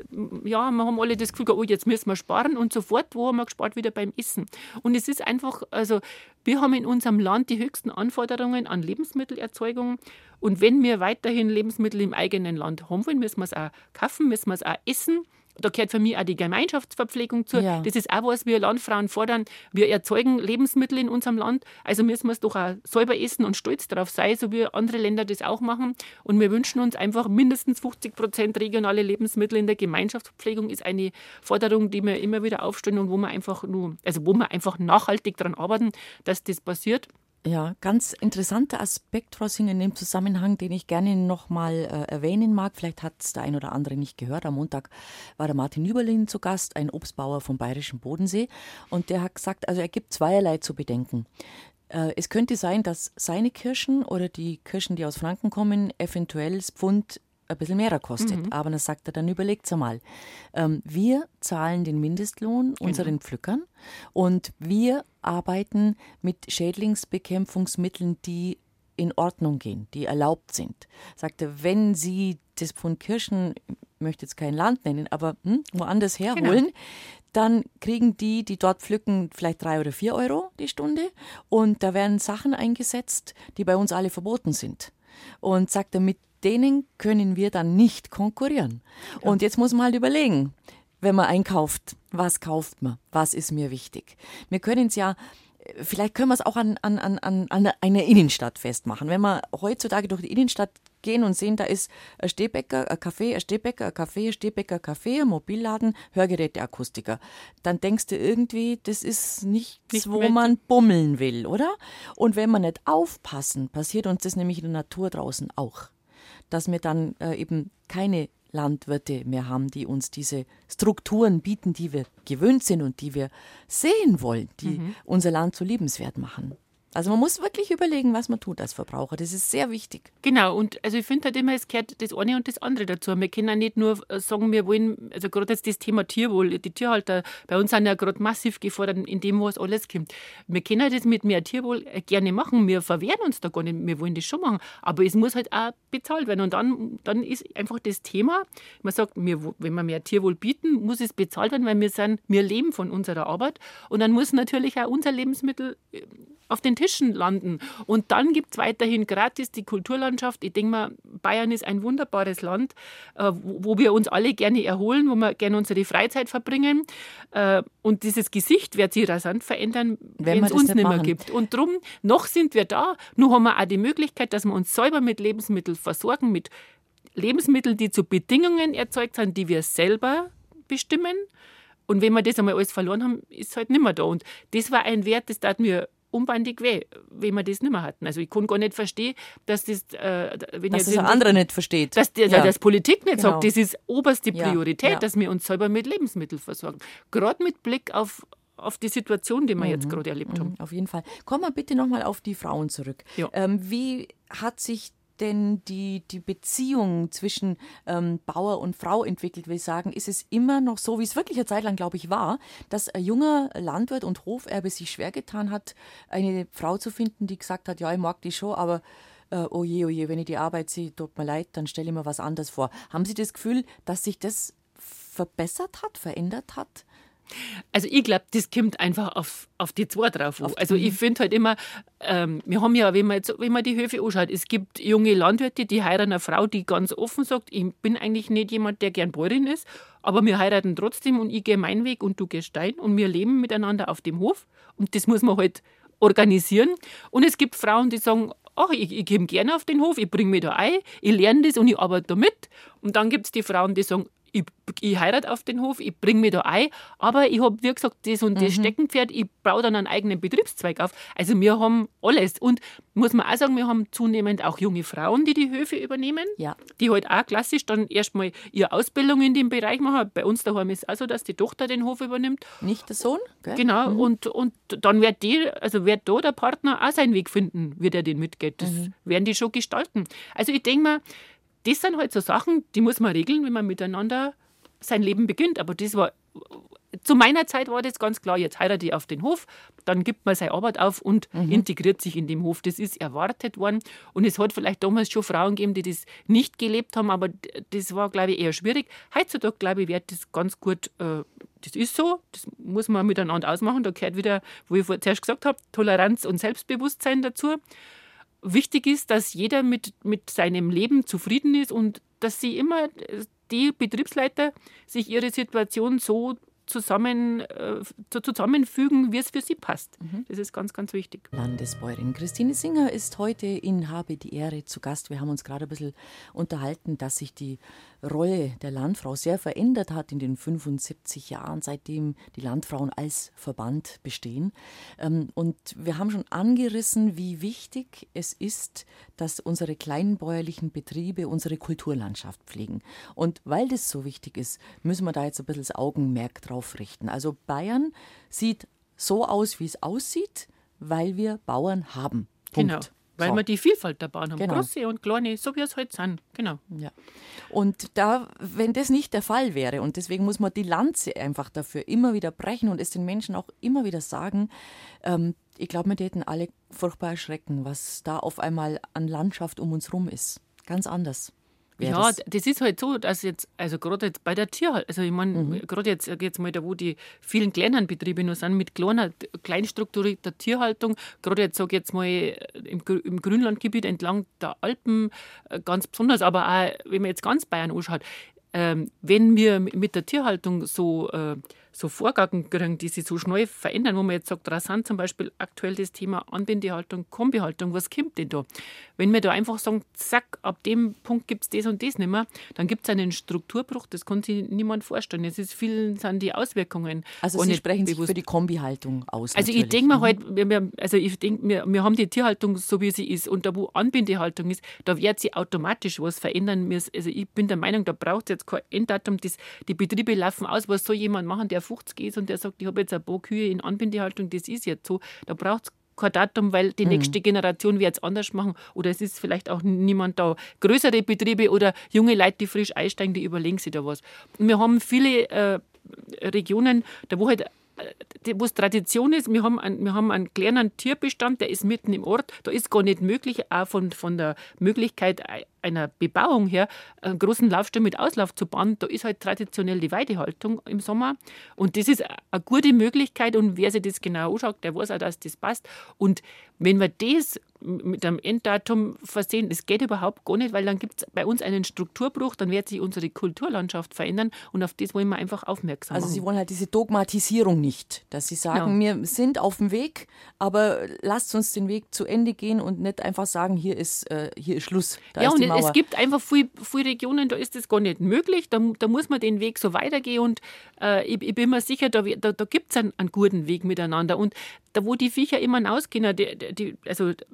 [SPEAKER 3] ja, wir haben alle das Gefühl, oh, jetzt müssen wir sparen. Und sofort, wo haben wir gespart? Wieder beim Essen. Und es ist einfach, also wir haben in unserem Land die höchsten Anforderungen an Lebensmittelerzeugung. Und wenn wir weiterhin Lebensmittel im eigenen Land haben wollen, müssen wir es auch kaufen, müssen wir es auch essen. Da gehört für mich auch die Gemeinschaftsverpflegung zu. Ja. Das ist auch was wir Landfrauen fordern. Wir erzeugen Lebensmittel in unserem Land, also müssen wir es doch auch selber essen und stolz darauf sein, so wie andere Länder das auch machen. Und wir wünschen uns einfach mindestens fünfzig Prozent regionale Lebensmittel in der Gemeinschaftsverpflegung ist eine Forderung, die wir immer wieder aufstellen und wo wir einfach nur, also wo wir einfach nachhaltig daran arbeiten, dass das passiert.
[SPEAKER 2] Ja, ganz interessanter Aspekt, Frau Singer, in dem Zusammenhang, den ich gerne noch mal äh, erwähnen mag. Vielleicht hat es der ein oder andere nicht gehört. Am Montag war der Martin Nüberlin zu Gast, ein Obstbauer vom Bayerischen Bodensee. Und der hat gesagt, also er gibt zweierlei zu bedenken. Äh, es könnte sein, dass seine Kirschen oder die Kirschen, die aus Franken kommen, eventuell das Pfund ein bisschen mehr kostet. Mhm. Aber dann sagt er, dann überlegt's einmal. Ähm, wir zahlen den Mindestlohn unseren genau. Pflückern und wir arbeiten mit Schädlingsbekämpfungsmitteln, die in Ordnung gehen, die erlaubt sind. Sagt er, wenn Sie das Pfund Kirschen, ich möchte jetzt kein Land nennen, aber hm, woanders herholen, genau. dann kriegen die, die dort pflücken, vielleicht drei oder vier Euro die Stunde und da werden Sachen eingesetzt, die bei uns alle verboten sind. Und sagt er, mit denen können wir dann nicht konkurrieren. Ja. Und jetzt muss man halt überlegen, wenn man einkauft, was kauft man, was ist mir wichtig. Wir können es ja, vielleicht können wir es auch an, an, an, an einer Innenstadt festmachen. Wenn wir heutzutage durch die Innenstadt gehen und sehen, da ist ein Stehbäcker, ein Café, ein Stehbäcker, ein Café, ein Stehbäcker, ein Café, ein Mobilladen, Hörgeräteakustiker. Dann denkst du irgendwie, das ist nichts, nicht wo man bummeln will, oder? Und wenn wir nicht aufpassen, passiert uns das nämlich in der Natur draußen auch. Dass wir dann äh, eben keine Landwirte mehr haben, die uns diese Strukturen bieten, die wir gewöhnt sind und die wir sehen wollen, die mhm. unser Land so liebenswert machen. Also man muss wirklich überlegen, was man tut als Verbraucher. Das ist sehr wichtig.
[SPEAKER 3] Genau, und also ich finde halt immer, es gehört das eine und das andere dazu. Wir können ja nicht nur sagen, wir wollen, also gerade jetzt das Thema Tierwohl, die Tierhalter, bei uns sind ja gerade massiv gefordert in dem, was alles kommt. Wir können das mit mehr Tierwohl gerne machen, wir verwehren uns da gar nicht, wir wollen das schon machen, aber es muss halt auch bezahlt werden und dann, dann ist einfach das Thema, man sagt, wir, wenn wir mehr Tierwohl bieten, muss es bezahlt werden, weil wir sind, wir leben von unserer Arbeit und dann muss natürlich auch unser Lebensmittel auf den Tischen landen. Und dann gibt es weiterhin gratis die Kulturlandschaft. Ich denke mal, Bayern ist ein wunderbares Land, äh, wo, wo wir uns alle gerne erholen, wo wir gerne unsere Freizeit verbringen. Äh, und dieses Gesicht wird sich rasant verändern, wenn es uns nicht mehr gibt. Und darum, noch sind wir da, nur haben wir auch die Möglichkeit, dass wir uns selber mit Lebensmitteln versorgen, mit Lebensmitteln, die zu Bedingungen erzeugt sind, die wir selber bestimmen. Und wenn wir das einmal alles verloren haben, ist es halt nicht mehr da. Und das war ein Wert, das tat mir unbandig weh, wenn wir das nicht mehr hatten. Also ich kann gar nicht verstehen, dass das... Äh, wenn
[SPEAKER 2] dass das der andere nicht versteht.
[SPEAKER 3] Dass die
[SPEAKER 2] ja.
[SPEAKER 3] dass Politik nicht
[SPEAKER 2] genau.
[SPEAKER 3] sagt, das ist oberste Priorität,
[SPEAKER 2] ja. Ja.
[SPEAKER 3] dass wir uns selber mit Lebensmitteln versorgen. Gerade mit Blick auf, auf die Situation, die wir
[SPEAKER 2] Mhm.
[SPEAKER 3] jetzt gerade erlebt haben.
[SPEAKER 2] Mhm, auf jeden Fall. Kommen wir bitte nochmal auf die Frauen zurück.
[SPEAKER 3] Ja.
[SPEAKER 2] Ähm, wie hat sich denn die, die Beziehung zwischen ähm, Bauer und Frau entwickelt, will ich sagen, ist es immer noch so, wie es wirklich eine Zeit lang, glaube ich, war, dass ein junger Landwirt und Hoferbe sich schwer getan hat, eine Frau zu finden, die gesagt hat, ja, ich mag die schon, aber äh, oh je, oh je, wenn ich die Arbeit sehe, tut mir leid, dann stelle ich mir was anderes vor. Haben Sie das Gefühl, dass sich das verbessert hat, verändert hat?
[SPEAKER 3] Also ich glaube, das kommt einfach auf, auf die zwei drauf an.
[SPEAKER 2] Auf die-
[SPEAKER 3] Also ich finde halt immer, ähm, wir haben ja, wenn man, jetzt, wenn man die Höfe anschaut, es gibt junge Landwirte, die heiraten eine Frau, die ganz offen sagt, ich bin eigentlich nicht jemand, der gern Bäuerin ist, aber wir heiraten trotzdem und ich gehe meinen Weg und du gehst deinen und wir leben miteinander auf dem Hof und das muss man halt organisieren. Und es gibt Frauen, die sagen, ach, ich, ich gehe gerne auf den Hof, ich bringe mich da ein, ich lerne das und ich arbeite da mit. Und dann gibt es die Frauen, die sagen, ich, ich heirate auf den Hof, ich bringe mich da ein, aber ich habe, wie gesagt, das und das Steckenpferd, ich baue dann einen eigenen Betriebszweig auf. Also wir haben alles. Und muss man auch sagen, wir haben zunehmend auch junge Frauen, die die Höfe übernehmen,
[SPEAKER 2] Ja.
[SPEAKER 3] die halt auch klassisch dann erstmal ihre Ausbildung in dem Bereich machen. Bei uns daheim ist es auch so, dass die Tochter den Hof übernimmt.
[SPEAKER 2] Nicht der Sohn? Gell?
[SPEAKER 3] Genau, und, und dann wird die, also wird da der Partner auch seinen Weg finden, wie der den mitgeht. Das werden die schon gestalten. Also ich denke mal, das sind halt so Sachen, die muss man regeln, wenn man miteinander sein Leben beginnt. Aber das war, zu meiner Zeit war das ganz klar, jetzt heirate ich auf den Hof, dann gibt man seine Arbeit auf und integriert sich in dem Hof. Das ist erwartet worden. Und es hat vielleicht damals schon Frauen gegeben, die das nicht gelebt haben, aber das war, glaube ich, eher schwierig. Heutzutage, glaube ich, wird das ganz gut, äh, das ist so, das muss man miteinander ausmachen. Da gehört wieder, wo ich vorher zuerst gesagt habe, Toleranz und Selbstbewusstsein dazu. Wichtig ist, dass jeder mit, mit seinem Leben zufrieden ist und dass sie immer, die Betriebsleiter, sich ihre Situation so zusammen, äh, so zusammenfügen, wie es für sie passt. Das ist ganz, ganz wichtig.
[SPEAKER 2] Landesbäuerin Christine Singer ist heute in Habe die Ehre zu Gast. Wir haben uns gerade ein bisschen unterhalten, dass sich die Rolle der Landfrau sehr verändert hat in den fünfundsiebzig Jahren, seitdem die Landfrauen als Verband bestehen. Ähm, Und wir haben schon angerissen, wie wichtig es ist, dass unsere kleinbäuerlichen Betriebe unsere Kulturlandschaft pflegen. Und weil das so wichtig ist, müssen wir da jetzt ein bisschen das Augenmerk drauf richten. Also Bayern sieht so aus, wie es aussieht, weil wir Bauern haben. Punkt.
[SPEAKER 3] Genau. Weil
[SPEAKER 2] So.
[SPEAKER 3] wir die Vielfalt der Bauern haben.
[SPEAKER 2] Genau.
[SPEAKER 3] Große und kleine, so wie es halt sind. Genau.
[SPEAKER 2] Ja. Und da, wenn das nicht der Fall wäre, und deswegen muss man die Lanze einfach dafür immer wieder brechen und es den Menschen auch immer wieder sagen, ähm, ich glaube, wir täten alle furchtbar erschrecken, was da auf einmal an Landschaft um uns rum ist. Ganz anders. wäre
[SPEAKER 3] Ja,
[SPEAKER 2] das.
[SPEAKER 3] das ist halt so, dass jetzt, also gerade jetzt bei der Tierhaltung, also ich meine,
[SPEAKER 2] Mhm.
[SPEAKER 3] gerade jetzt, jetzt mal da, wo die vielen kleinen Betriebe noch sind, mit kleiner, kleinstrukturierter Tierhaltung, gerade jetzt, sage ich jetzt mal, im, Grü- im Grünlandgebiet entlang der Alpen, äh, ganz besonders, aber auch, wenn man jetzt ganz Bayern anschaut, ähm, wenn wir mit der Tierhaltung so, äh, so Vorgaben kriegen, die sich so schnell verändern, wo man jetzt sagt, rasant zum Beispiel aktuell das Thema Anbindehaltung, Kombihaltung, was kommt denn da? Wenn wir da einfach sagen, zack, ab dem Punkt gibt es das und das nicht mehr, dann gibt es einen Strukturbruch, das kann sich niemand vorstellen. Es ist vielen sind die Auswirkungen
[SPEAKER 2] Also
[SPEAKER 3] gar
[SPEAKER 2] Sie
[SPEAKER 3] nicht
[SPEAKER 2] sprechen sich
[SPEAKER 3] bewusst.
[SPEAKER 2] für die Kombihaltung aus.
[SPEAKER 3] Also ich
[SPEAKER 2] natürlich.
[SPEAKER 3] denke mir
[SPEAKER 2] Mhm.
[SPEAKER 3] halt, wir, wir, also ich denke, wir, wir haben die Tierhaltung so wie sie ist und da wo Anbindehaltung ist, da wird sich automatisch was verändern. Wir- Also ich bin der Meinung, da braucht es jetzt kein Enddatum, das, die Betriebe laufen aus, was soll jemand machen, der fünfzig ist und der sagt, ich habe jetzt ein paar Kühe in Anbindehaltung, das ist jetzt so, da braucht es kein Datum, weil die nächste Generation wird es anders machen oder es ist vielleicht auch niemand da. Größere Betriebe oder junge Leute, die frisch einsteigen, die überlegen sich da was. Und wir haben viele äh, Regionen, da wo halt wo es Tradition ist, wir haben, einen, wir haben einen kleinen Tierbestand, der ist mitten im Ort, da ist gar nicht möglich, auch von, von der Möglichkeit einer Bebauung her, einen großen Laufstall mit Auslauf zu bauen, da ist halt traditionell die Weidehaltung im Sommer und das ist eine gute Möglichkeit und wer sich das genau anschaut, der weiß auch, dass das passt und wenn wir das mit einem Enddatum versehen, das geht überhaupt gar nicht, weil dann gibt es bei uns einen Strukturbruch, dann wird sich unsere Kulturlandschaft verändern und auf das wollen wir einfach aufmerksam
[SPEAKER 2] Also
[SPEAKER 3] machen.
[SPEAKER 2] Sie wollen halt diese Dogmatisierung nicht, dass Sie sagen, wir sind auf dem Weg, aber lasst uns den Weg zu Ende gehen und nicht einfach sagen, hier ist, äh, hier ist Schluss, da
[SPEAKER 3] ja,
[SPEAKER 2] ist
[SPEAKER 3] und
[SPEAKER 2] die Mauer.
[SPEAKER 3] es gibt einfach viele, viele Regionen, da ist das gar nicht möglich. Da, da muss man den Weg so weitergehen. Und äh, ich, ich bin mir sicher, da, da, da gibt es einen, einen guten Weg miteinander. Und da, wo die Viecher immer hinausgehen, die, die, also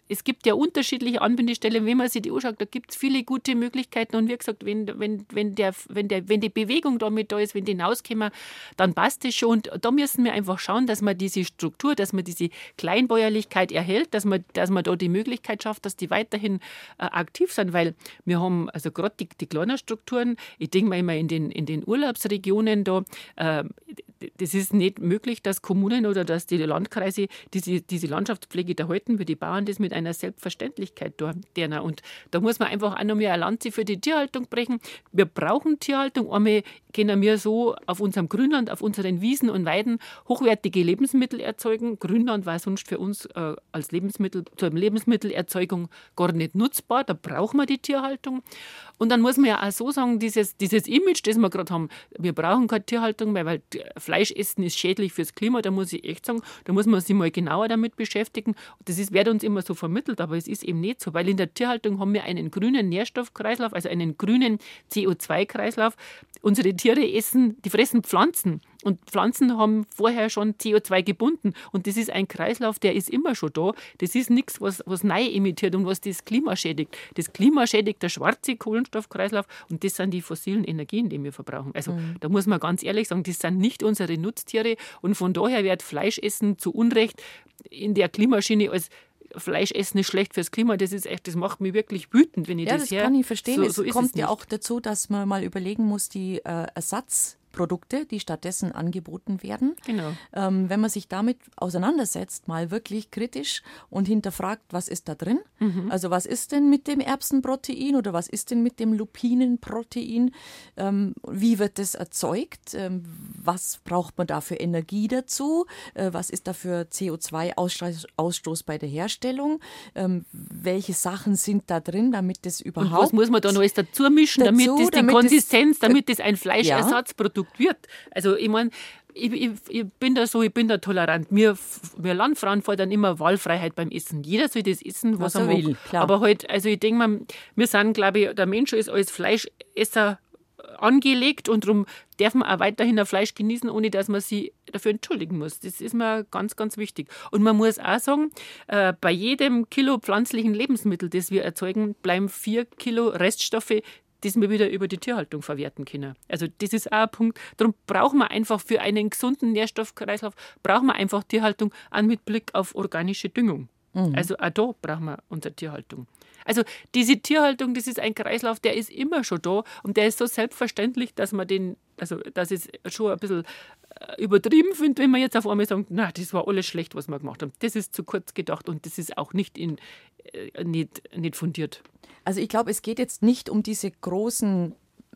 [SPEAKER 3] es gibt ja unterschiedliche Anbindestellen, wenn man sich die anschaut, da gibt es viele gute Möglichkeiten und wie gesagt, wenn, wenn, wenn, der, wenn, der, wenn die Bewegung damit da ist, wenn die hinauskommen, dann passt das schon und da müssen wir einfach schauen, dass man diese Struktur, dass man diese Kleinbäuerlichkeit erhält, dass man, dass man da die Möglichkeit schafft, dass die weiterhin äh, aktiv sind, weil wir haben also gerade die, die kleinen Strukturen, ich denke mal immer in den, in den Urlaubsregionen da, äh, das ist nicht möglich, dass Kommunen oder dass die Landkreise diese, diese Landschaftspflege erhalten, wie die Bauern das mit einer Selbstverständlichkeit tun. Und da muss man einfach auch noch mehr eine Lanze für die Tierhaltung brechen. Wir brauchen Tierhaltung. Einmal können wir so auf unserem Grünland, auf unseren Wiesen und Weiden hochwertige Lebensmittel erzeugen. Grünland war sonst für uns äh, als Lebensmittel, zur Lebensmittelerzeugung gar nicht nutzbar. Da brauchen wir die Tierhaltung. Und dann muss man ja auch so sagen, dieses, dieses Image, das wir gerade haben, wir brauchen keine Tierhaltung mehr, weil Fleisch essen ist schädlich fürs Klima, da muss ich echt sagen, da muss man sich mal genauer damit beschäftigen. Das ist, wird uns immer so vermittelt, aber es ist eben nicht so, weil in der Tierhaltung haben wir einen grünen Nährstoffkreislauf, also einen grünen C O zwei Kreislauf. Unsere Tiere essen, die fressen Pflanzen und Pflanzen haben vorher schon C O zwei gebunden und das ist ein Kreislauf, der ist immer schon da. Das ist nichts, was, was neu emittiert und was das Klima schädigt. Das Klima schädigt der schwarze Kohlenstoffkreislauf und das sind die fossilen Energien, die wir verbrauchen. Also mhm. da muss man ganz ehrlich sagen, das sind nicht unsere Nutztiere und von daher wird Fleischessen zu Unrecht in der Klimaschiene als Fleischessen ist schlecht fürs Klima, das ist echt, das macht mich wirklich wütend, wenn ich
[SPEAKER 2] ja,
[SPEAKER 3] das
[SPEAKER 2] das
[SPEAKER 3] her.
[SPEAKER 2] kann ich verstehen.
[SPEAKER 3] So,
[SPEAKER 2] es
[SPEAKER 3] so
[SPEAKER 2] kommt
[SPEAKER 3] es
[SPEAKER 2] ja auch dazu, dass man mal überlegen muss, die äh, Ersatzprodukte, die stattdessen angeboten werden.
[SPEAKER 3] Genau.
[SPEAKER 2] Ähm, wenn man sich damit auseinandersetzt, mal wirklich kritisch und hinterfragt, was ist da drin? Mhm. Also was ist denn mit dem Erbsenprotein oder was ist denn mit dem Lupinenprotein? Ähm, wie wird das erzeugt? Ähm, was braucht man da für Energie dazu? Äh, was ist da für C O zwei Ausstoß bei der Herstellung? Ähm, welche Sachen sind da drin, damit das überhaupt...
[SPEAKER 3] Und was muss man da noch alles dazu mischen, dazu, damit das die damit Konsistenz, das, damit das ein Fleischersatzprodukt ja. wird? Also ich meine, ich, ich, ich bin da so, ich bin da tolerant. Wir, wir Landfrauen fordern immer Wahlfreiheit beim Essen. Jeder soll das essen, was, was er will. Klar. Aber halt, also ich denke mal, wir sind, glaube ich, der Mensch ist als Fleischesser angelegt und darum darf man auch weiterhin ein Fleisch genießen, ohne dass man sich dafür entschuldigen muss. Das ist mir ganz, ganz wichtig. Und man muss auch sagen, äh, bei jedem Kilo pflanzlichen Lebensmittel, das wir erzeugen, bleiben vier Kilo Reststoffe, die wir wieder über die Tierhaltung verwerten können. Also das ist auch ein Punkt. Darum brauchen wir einfach für einen gesunden Nährstoffkreislauf, brauchen wir einfach Tierhaltung, auch mit Blick auf organische Düngung. Mhm. Also auch da brauchen wir unsere Tierhaltung. Also diese Tierhaltung, das ist ein Kreislauf, der ist immer schon da und der ist so selbstverständlich, dass man den, also dass es schon ein bisschen übertrieben finde, wenn man jetzt auf einmal sagt, na, das war alles schlecht, was wir gemacht haben. Das ist zu kurz gedacht und das ist auch nicht, in, nicht, nicht fundiert.
[SPEAKER 2] Also ich glaube, es geht jetzt nicht um diese großen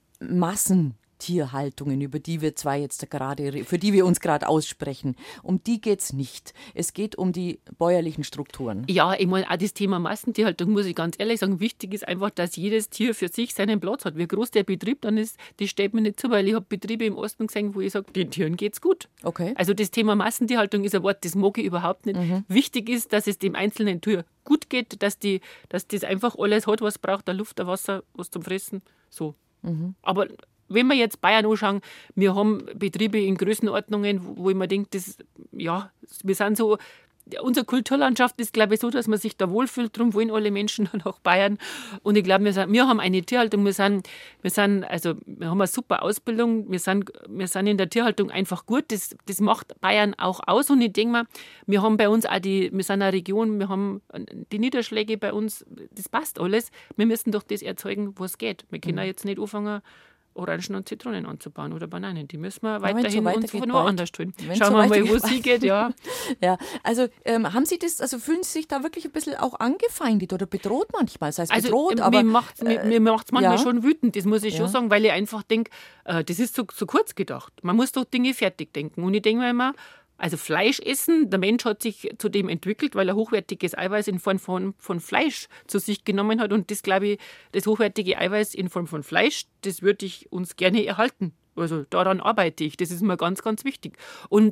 [SPEAKER 2] Massentierhaltungen, über die wir zwar jetzt gerade, für die wir uns gerade aussprechen. Um die geht es nicht. Es geht um die bäuerlichen Strukturen.
[SPEAKER 3] Ja, ich meine, auch das Thema Massentierhaltung, muss ich ganz ehrlich sagen, wichtig ist einfach, dass jedes Tier für sich seinen Platz hat. Wie groß der Betrieb dann ist, das steht mir nicht zu, weil ich habe Betriebe im Osten gesehen, wo ich sage, den Tieren geht's gut.
[SPEAKER 2] Okay.
[SPEAKER 3] Also das Thema Massentierhaltung ist ein Wort, das mag ich überhaupt nicht. Mhm. Wichtig ist, dass es dem einzelnen Tier gut geht, dass, die, dass das einfach alles hat, was braucht, der Luft, der Wasser, was zum Fressen, so. Mhm. Aber wenn wir jetzt Bayern anschauen, wir haben Betriebe in Größenordnungen, wo ich mir denke, das, ja, wir sind so, unsere Kulturlandschaft ist, glaube ich, so, dass man sich da wohlfühlt, darum wollen alle Menschen nach Bayern. Und ich glaube, wir, sind, wir haben eine Tierhaltung, wir sind, wir sind, also wir haben eine super Ausbildung, wir sind, wir sind in der Tierhaltung einfach gut, das, das macht Bayern auch aus. Und ich denke mal, wir haben bei uns auch die, wir sind eine Region, wir haben die Niederschläge bei uns, das passt alles. Wir müssen doch das erzeugen, wo es geht. Wir können mhm. jetzt nicht anfangen, Orangen und Zitronen anzubauen oder Bananen. Die müssen wir ja, weiterhin so uns von woanders tun. Schauen so wir mal, wo es hingeht. Ja.
[SPEAKER 2] ja, also ähm, haben Sie das, also fühlen Sie sich da wirklich ein bisschen auch angefeindet oder bedroht manchmal? Das heißt
[SPEAKER 3] also,
[SPEAKER 2] bedroht,
[SPEAKER 3] äh,
[SPEAKER 2] aber...
[SPEAKER 3] Mir macht es äh, manchmal ja. schon wütend, das muss ich
[SPEAKER 2] ja.
[SPEAKER 3] schon sagen, weil ich einfach denke, äh, das ist zu, zu kurz gedacht. Man muss doch Dinge fertig denken. Und ich denke mir immer, also Fleisch essen, der Mensch hat sich zu dem entwickelt, weil er hochwertiges Eiweiß in Form von, von Fleisch zu sich genommen hat. Und das, glaube ich, das hochwertige Eiweiß in Form von Fleisch, das würde ich uns gerne erhalten. Also daran arbeite ich, das ist mir ganz, ganz wichtig. Und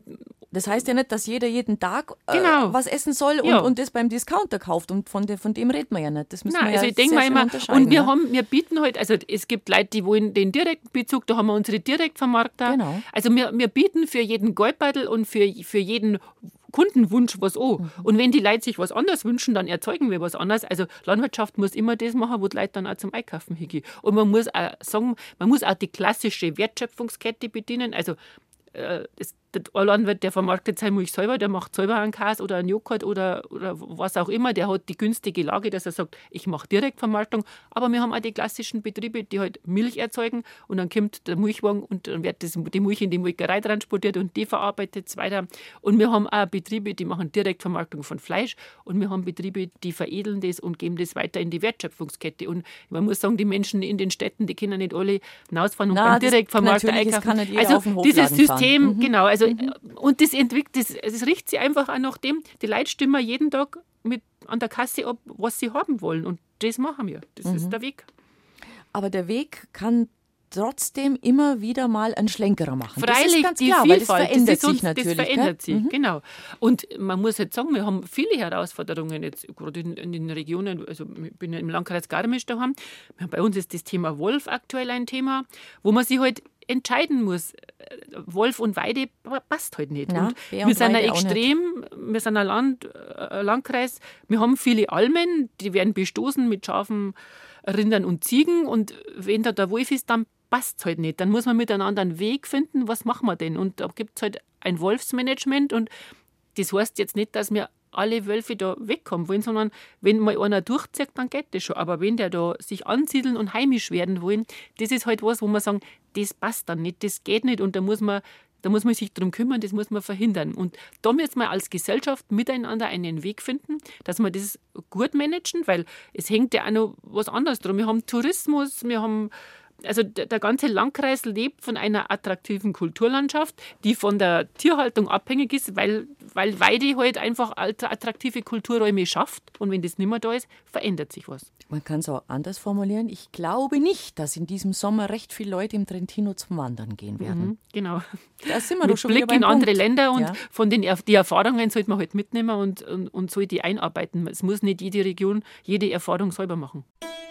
[SPEAKER 2] Das heißt ja nicht, dass jeder jeden Tag äh,
[SPEAKER 3] Genau.
[SPEAKER 2] was essen soll und,
[SPEAKER 3] Ja.
[SPEAKER 2] und das beim Discounter kauft. Und von, de, von dem reden wir ja nicht. Das müssen
[SPEAKER 3] Nein,
[SPEAKER 2] wir ja
[SPEAKER 3] also ich denke
[SPEAKER 2] sehr
[SPEAKER 3] mal
[SPEAKER 2] schön
[SPEAKER 3] immer,
[SPEAKER 2] unterscheiden.
[SPEAKER 3] und wir
[SPEAKER 2] ne?
[SPEAKER 3] haben, wir bieten halt, also es gibt Leute, die wollen den direkten Bezug, da haben wir unsere Direktvermarkter.
[SPEAKER 2] Genau.
[SPEAKER 3] Also wir, wir bieten für jeden Goldbeutel und für, für jeden Kundenwunsch was an. Mhm. Und wenn die Leute sich was anderes wünschen, dann erzeugen wir was anderes. Also Landwirtschaft muss immer das machen, wo die Leute dann auch zum Einkaufen hingehen. Und man muss auch sagen, man muss auch die klassische Wertschöpfungskette bedienen. Also äh, das, der Landwirt, der vermarktet seine Milch selber, der macht selber einen Käse oder einen Joghurt oder, oder was auch immer. Der hat die günstige Lage, dass er sagt, ich mache Direktvermarktung. Aber wir haben auch die klassischen Betriebe, die halt Milch erzeugen und dann kommt der Milchwagen und dann wird das, die Milch in die Molkerei transportiert und die verarbeitet es weiter. Und wir haben auch Betriebe, die machen Direktvermarktung von Fleisch und wir haben Betriebe, die veredeln das und geben das weiter in die Wertschöpfungskette. Und man muss sagen, die Menschen in den Städten, die können nicht alle hinausfahren und
[SPEAKER 2] Na,
[SPEAKER 3] beim
[SPEAKER 2] das-
[SPEAKER 3] Direktvermarkter
[SPEAKER 2] natürlich, es
[SPEAKER 3] einkaufen.
[SPEAKER 2] kann nicht jeder
[SPEAKER 3] Also
[SPEAKER 2] auf den
[SPEAKER 3] dieses
[SPEAKER 2] Hofladen fahren.
[SPEAKER 3] System,
[SPEAKER 2] Mhm.
[SPEAKER 3] genau, also und das entwickelt, das, es richtet sich einfach auch nach dem, die Leute stimmen jeden Tag mit an der Kasse ab, was sie haben wollen. Und das machen wir. Das
[SPEAKER 2] Mhm.
[SPEAKER 3] ist der Weg.
[SPEAKER 2] Aber der Weg kann trotzdem immer wieder mal einen Schlenkerer machen. das
[SPEAKER 3] Freilich,
[SPEAKER 2] ist ganz
[SPEAKER 3] die
[SPEAKER 2] klar, weil das
[SPEAKER 3] Vielfalt,
[SPEAKER 2] verändert
[SPEAKER 3] das ist
[SPEAKER 2] sich
[SPEAKER 3] uns,
[SPEAKER 2] natürlich.
[SPEAKER 3] Das verändert
[SPEAKER 2] gell?
[SPEAKER 3] sich, genau. Und man muss jetzt sagen, wir haben viele Herausforderungen jetzt, gerade in, in den Regionen, also ich bin ja im Landkreis Garmisch daheim, bei uns ist das Thema Wolf aktuell ein Thema, wo man sich halt entscheiden muss, Wolf und Weide passt halt nicht.
[SPEAKER 2] Ja,
[SPEAKER 3] und
[SPEAKER 2] Bär
[SPEAKER 3] wir
[SPEAKER 2] und
[SPEAKER 3] sind ein
[SPEAKER 2] Weide auch
[SPEAKER 3] extrem, wir sind ein Land, äh, Landkreis, wir haben viele Almen, die werden bestoßen mit Schafen, Rindern und Ziegen und wenn da der Wolf ist, dann passt es halt nicht. Dann muss man miteinander einen Weg finden, was machen wir denn? Und da gibt es halt ein Wolfsmanagement und das heißt jetzt nicht, dass wir alle Wölfe da wegkommen wollen, sondern wenn mal einer durchzieht, dann geht das schon. Aber wenn der da sich ansiedeln und heimisch werden wollen, das ist halt was, wo man sagen, das passt dann nicht, das geht nicht und da muss man, da muss man sich darum kümmern, das muss man verhindern. Und da müssen wir als Gesellschaft miteinander einen Weg finden, dass wir das gut managen, weil es hängt ja auch noch was anderes drum. Wir haben Tourismus, wir haben Also der, der ganze Landkreis lebt von einer attraktiven Kulturlandschaft, die von der Tierhaltung abhängig ist, weil, weil Weide halt einfach attraktive Kulturräume schafft. Und wenn das nicht mehr da ist, verändert sich was.
[SPEAKER 2] Man kann es auch anders formulieren. Ich glaube nicht, dass in diesem Sommer recht viele Leute im Trentino zum Wandern gehen werden.
[SPEAKER 3] Mhm, genau.
[SPEAKER 2] Da sind wir doch
[SPEAKER 3] Mit
[SPEAKER 2] schon
[SPEAKER 3] Blick
[SPEAKER 2] wieder beim
[SPEAKER 3] in andere
[SPEAKER 2] Punkt.
[SPEAKER 3] Länder und
[SPEAKER 2] Ja.
[SPEAKER 3] von den die Erfahrungen sollte man halt mitnehmen und, und, und soll die einarbeiten. Es muss nicht jede Region jede Erfahrung selber machen.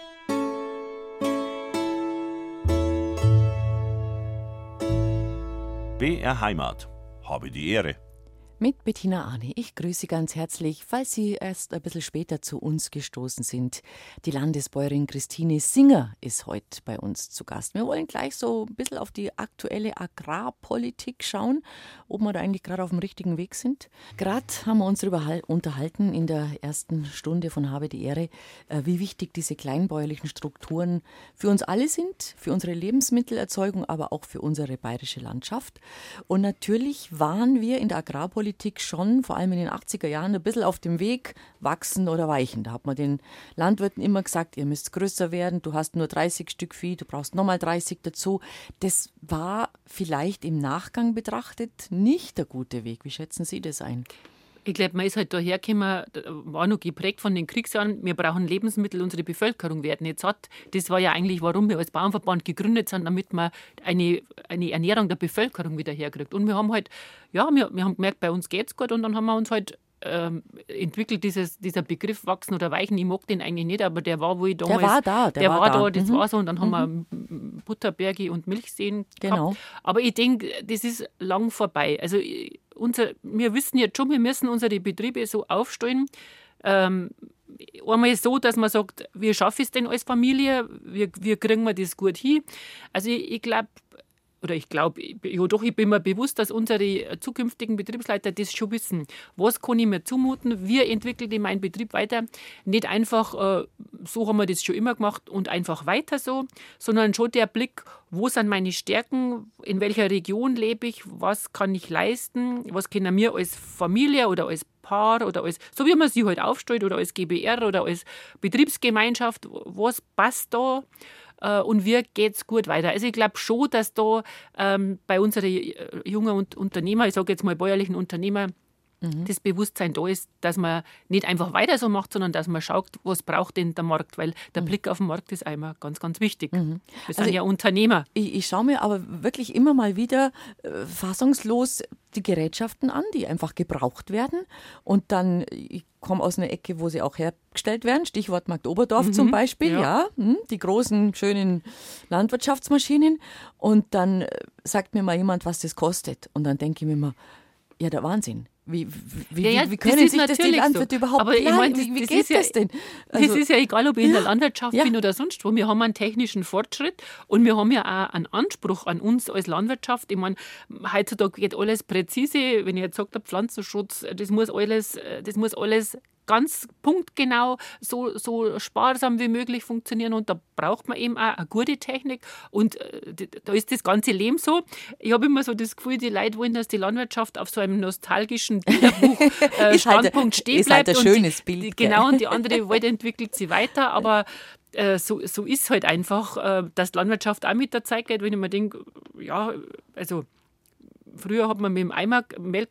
[SPEAKER 1] B R Heimat. Habe die Ehre.
[SPEAKER 2] Mit Bettina Arne. Ich grüße Sie ganz herzlich, falls Sie erst ein bisschen später zu uns gestoßen sind. Die Landesbäuerin Christine Singer ist heute bei uns zu Gast. Wir wollen gleich so ein bisschen auf die aktuelle Agrarpolitik schauen, ob wir da eigentlich gerade auf dem richtigen Weg sind. Gerade haben wir uns darüber unterhalten in der ersten Stunde von Habe die Ehre, wie wichtig diese kleinbäuerlichen Strukturen für uns alle sind, für unsere Lebensmittelerzeugung, aber auch für unsere bayerische Landschaft. Und natürlich waren wir in der Agrarpolitik schon, vor allem in den achtziger Jahren, ein bisschen auf dem Weg, wachsen oder weichen. Da hat man den Landwirten immer gesagt, ihr müsst größer werden, du hast nur dreißig Stück Vieh, du brauchst nochmal dreißig dazu. Das war vielleicht im Nachgang betrachtet nicht der gute Weg. Wie schätzen Sie das ein?
[SPEAKER 3] Ich glaube, man ist halt da hergekommen, war noch geprägt von den Kriegsjahren, wir brauchen Lebensmittel, unsere Bevölkerung werden nicht satt. Das war ja eigentlich, warum wir als Bauernverband gegründet sind, damit man eine, eine Ernährung der Bevölkerung wieder herkriegt. Und wir haben halt, ja, wir, wir haben gemerkt, bei uns geht's gut und dann haben wir uns halt ähm, entwickelt, dieses, dieser Begriff wachsen oder weichen. Ich mag den eigentlich nicht, aber der war wohl damals.
[SPEAKER 2] Der war da, der,
[SPEAKER 3] der
[SPEAKER 2] war,
[SPEAKER 3] war
[SPEAKER 2] da,
[SPEAKER 3] da, das
[SPEAKER 2] mhm.
[SPEAKER 3] war so und dann haben
[SPEAKER 2] Mhm.
[SPEAKER 3] wir Butterberge und Milchseen
[SPEAKER 2] Genau.
[SPEAKER 3] gehabt. Aber ich denke, das ist lang vorbei. Also unser, wir wissen jetzt schon, wir müssen unsere Betriebe so aufstellen, ähm, einmal so, dass man sagt, wie schaffe ich es denn als Familie, wie, wie kriegen wir das gut hin. Also ich, ich glaube, oder ich glaube, ja doch, ich bin mir bewusst, dass unsere zukünftigen Betriebsleiter das schon wissen. Was kann ich mir zumuten? Wie entwickle ich meinen Betrieb weiter? Nicht einfach, äh, so haben wir das schon immer gemacht und einfach weiter so, sondern schon der Blick, wo sind meine Stärken, in welcher Region lebe ich, was kann ich leisten, was können wir als Familie oder als Paar oder als, so wie man sie halt aufstellt oder als G B R oder als Betriebsgemeinschaft, was passt da? Und wie geht es gut weiter? Also ich glaube schon, dass da ähm, bei unseren jungen Unternehmer, ich sage jetzt mal bäuerlichen Unternehmer, mhm. das Bewusstsein da ist, dass man nicht einfach weiter so macht, sondern dass man schaut, was braucht denn der Markt, weil der mhm. Blick auf den Markt ist einmal ganz, ganz wichtig. Mhm. Wir sind also ja Unternehmer.
[SPEAKER 2] Ich, ich schaue mir aber wirklich immer mal wieder äh, fassungslos die Gerätschaften an, die einfach gebraucht werden. Und dann, ich komme aus einer Ecke, wo sie auch hergestellt werden, Stichwort Markt Oberdorf mhm, zum Beispiel, ja, ja die großen, schönen Landwirtschaftsmaschinen. Und dann sagt mir mal jemand, was das kostet. Und dann denke ich mir mal, ja, der Wahnsinn. Wie, wie, ja, ja, wie können sich das die Landwirte so. überhaupt
[SPEAKER 3] Aber ich mein,
[SPEAKER 2] Wie, wie
[SPEAKER 3] das
[SPEAKER 2] geht
[SPEAKER 3] ja,
[SPEAKER 2] das denn? Also,
[SPEAKER 3] das ist ja egal, ob ich in der Landwirtschaft
[SPEAKER 2] ja.
[SPEAKER 3] bin oder sonst wo. Wir haben einen technischen Fortschritt und wir haben ja auch einen Anspruch an uns als Landwirtschaft. Ich meine, heutzutage geht alles präzise. Wenn ich jetzt sage, der Pflanzenschutz, das muss alles, das muss alles ganz punktgenau, so, so sparsam wie möglich funktionieren. Und da braucht man eben auch eine gute Technik. Und äh, da ist das ganze Leben so. Ich habe immer so das Gefühl, die Leute wollen, dass die Landwirtschaft auf so einem nostalgischen Bilderbuch-Standpunkt äh, halt stehen bleibt.
[SPEAKER 2] Ist halt ein schönes Bild.
[SPEAKER 3] Die, genau, und die andere Welt entwickelt sich weiter. Aber äh, so, so ist es halt einfach, äh, dass die Landwirtschaft auch mit der Zeit geht. Wenn ich mir denke, ja, also früher hat man mit dem, Eimer, mit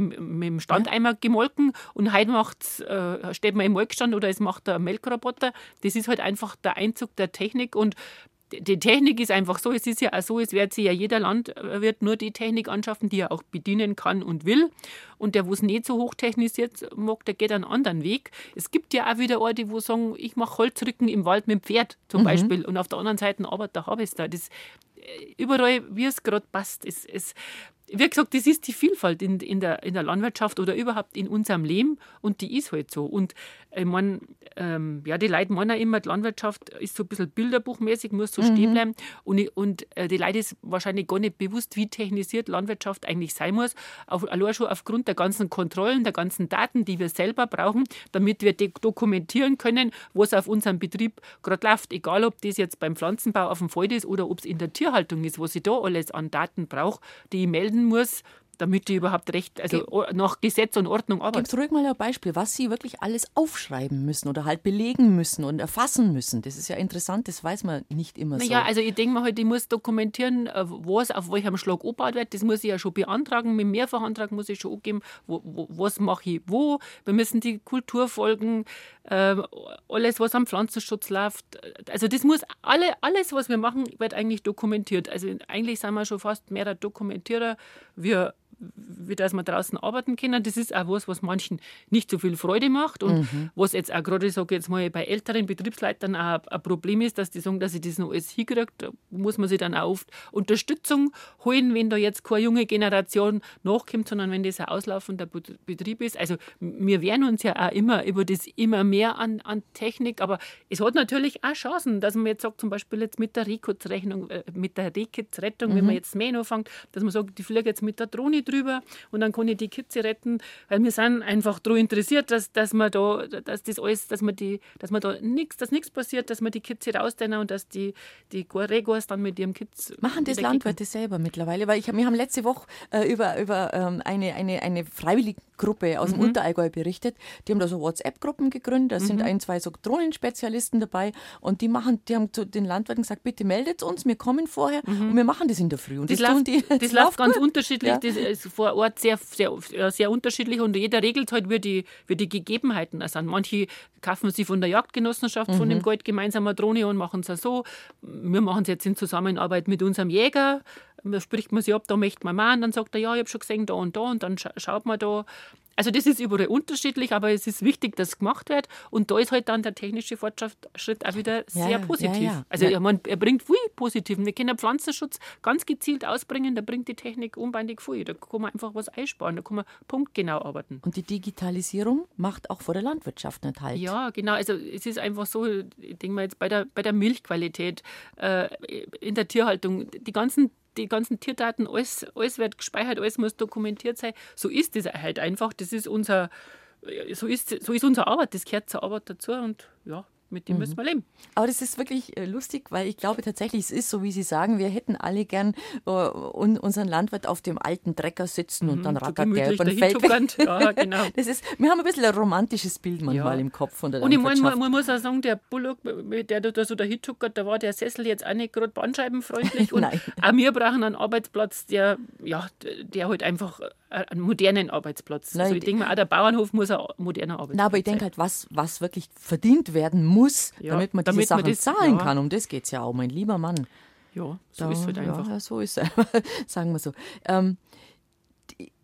[SPEAKER 3] dem Standeimer gemolken und heute macht's, äh, steht man im Molkstand oder es macht der Melkroboter. Das ist halt einfach der Einzug der Technik und die Technik ist einfach so, es ist ja auch so, es wird sich ja jeder Landwirt nur die Technik anschaffen, die er auch bedienen kann und will. Und der, wo es nicht so hochtechnisiert mag, der geht einen anderen Weg. Es gibt ja auch wieder Orte, die sagen, ich mache Holzrücken im Wald mit dem Pferd zum mhm. Beispiel und auf der anderen Seite arbeitet der Harvester. Das überall, wie es gerade passt. Es, es, wie gesagt, das ist die Vielfalt in, in, der, in der Landwirtschaft oder überhaupt in unserem Leben und die ist halt so. Und ich meine, ähm, ja, die Leute meinen auch immer, die Landwirtschaft ist so ein bisschen bilderbuchmäßig, muss so mhm. stehen bleiben. Und, ich, und äh, die Leute ist wahrscheinlich gar nicht bewusst, wie technisiert Landwirtschaft eigentlich sein muss. Auf, allein schon aufgrund der ganzen Kontrollen, der ganzen Daten, die wir selber brauchen, damit wir dokumentieren können, was auf unserem Betrieb gerade läuft. Egal, ob das jetzt beim Pflanzenbau auf dem Feld ist oder ob es in der Tierhaltung ist, was ich da alles an Daten brauche, die ich melden muss, damit die überhaupt recht, also Ge- nach Gesetz und Ordnung arbeiten.
[SPEAKER 2] Gib ruhig mal ein Beispiel, was Sie wirklich alles aufschreiben müssen oder halt belegen müssen und erfassen müssen. Das ist ja interessant, das weiß man nicht immer
[SPEAKER 3] naja,
[SPEAKER 2] so.
[SPEAKER 3] Ja, also ich denke mir halt, ich muss dokumentieren, was auf welchem Schlag angebaut wird. Das muss ich ja schon beantragen. Mit Mehrfachantrag muss ich schon angeben, wo, wo, was mache ich wo. Wir müssen die Kulturfolgen, äh, alles, was am Pflanzenschutz läuft. Also das muss, alle, alles, was wir machen, wird eigentlich dokumentiert. Also eigentlich sind wir schon fast mehr Dokumentierer, wie wie dass wir draußen arbeiten können. Das ist auch was, was manchen nicht so viel Freude macht und mhm. was jetzt auch gerade, ich sage jetzt mal, bei älteren Betriebsleitern auch ein Problem ist, dass die sagen, dass sie das noch alles hinkriegt. Da muss man sich dann auch oft Unterstützung holen, wenn da jetzt keine junge Generation nachkommt, sondern wenn das ein auslaufender Betrieb ist. Also wir wehren uns ja auch immer über das immer mehr an, an Technik, aber es hat natürlich auch Chancen, dass man jetzt sagt, zum Beispiel jetzt mit der Rehkutzrechnung, äh, mit der Rehkutzrettung, mhm. wenn man jetzt Mähen anfängt, dass man sagt, die fliege jetzt mit der Drohne drüber und dann kann ich die Kitze retten, weil wir sind einfach daran interessiert, dass, dass man da, dass das alles, dass man die, dass man da nichts, dass nichts passiert, dass man die Kitze rausnehmen und dass die, die Regos dann mit ihrem Kitz
[SPEAKER 2] machen das Landwirte selber mittlerweile, weil ich, wir haben letzte Woche äh, über, über ähm, eine, eine, eine Freiwilligengruppe aus dem mhm. Unterallgäu berichtet, die haben da so WhatsApp-Gruppen gegründet, da mhm. sind ein, zwei so Drohnenspezialisten dabei und die machen, die haben zu den Landwirten gesagt, bitte meldet uns, wir kommen vorher mhm. und wir machen das in der Früh. Und
[SPEAKER 3] das,
[SPEAKER 2] das,
[SPEAKER 3] läuft,
[SPEAKER 2] tun die,
[SPEAKER 3] das, das läuft ganz
[SPEAKER 2] gut.
[SPEAKER 3] unterschiedlich, ja. Das ist vor Ort sehr, sehr, sehr unterschiedlich und jeder regelt halt, wie die, wie die Gegebenheiten sind. Manche kaufen sie von der Jagdgenossenschaft, mhm. von dem Gold gemeinsam eine Drohne und machen es so. Wir machen es jetzt in Zusammenarbeit mit unserem Jäger. Da spricht man sich ab, da möchte man machen, dann sagt er, ja, ich habe schon gesehen, da und da und dann scha- schaut man da. Also das ist überall unterschiedlich, aber es ist wichtig, dass es gemacht wird und da ist halt dann der technische Fortschritt auch wieder sehr ja, positiv. Ja, ja. Also ja. Ich meine, er bringt viel Positiven. Wir können Pflanzenschutz ganz gezielt ausbringen, da bringt die Technik unbändig viel. Da kann man einfach was einsparen, da kann man punktgenau arbeiten.
[SPEAKER 2] Und die Digitalisierung macht auch vor der Landwirtschaft nicht halt.
[SPEAKER 3] Ja, genau. Also es ist einfach so, ich denke mal jetzt bei der, bei der Milchqualität, äh, in der Tierhaltung, die ganzen Die ganzen Tierdaten, alles, alles wird gespeichert, alles muss dokumentiert sein. So ist das halt einfach. Das ist unser, so ist, so ist unsere Arbeit. Das gehört zur Arbeit dazu und ja, mit dem mhm. müssen wir leben.
[SPEAKER 2] Aber das ist wirklich äh, lustig, weil ich glaube tatsächlich, es ist so, wie Sie sagen, wir hätten alle gern äh, un, unseren Landwirt auf dem alten Trecker sitzen mhm, und dann rattert so der über den Feld.
[SPEAKER 3] Ja, genau.
[SPEAKER 2] Das ist, wir haben ein bisschen ein romantisches Bild manchmal ja. im Kopf von der
[SPEAKER 3] und
[SPEAKER 2] Landwirtschaft.
[SPEAKER 3] Und ich meine, man, man muss auch sagen, der Bullock, der da so dahin tuckert, da war der Sessel jetzt auch nicht gerade bandscheibenfreundlich. Und
[SPEAKER 2] Nein.
[SPEAKER 3] auch wir brauchen einen Arbeitsplatz, der, ja, der halt einfach einen modernen Arbeitsplatz.
[SPEAKER 2] Nein,
[SPEAKER 3] also ich denke mal, auch der Bauernhof muss ein moderner Arbeitsplatz sein.
[SPEAKER 2] Na, aber ich denke halt, was, was wirklich verdient werden muss, ja, damit man diese Sachen man das, zahlen ja. kann. Um das geht es ja auch, mein lieber Mann.
[SPEAKER 3] Ja, so
[SPEAKER 2] da,
[SPEAKER 3] ist es halt einfach.
[SPEAKER 2] Ja, so ist es, sagen wir so. Ähm,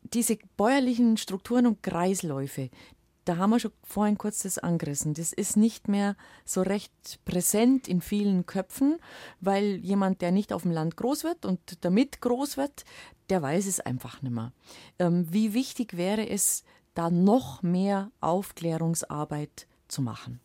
[SPEAKER 2] diese bäuerlichen Strukturen und Kreisläufe, da haben wir schon vorhin kurz das angerissen. Das ist nicht mehr so recht präsent in vielen Köpfen, weil jemand, der nicht auf dem Land groß wird und damit groß wird, der weiß es einfach nicht mehr. Ähm, wie wichtig wäre es, da noch mehr Aufklärungsarbeit zu machen?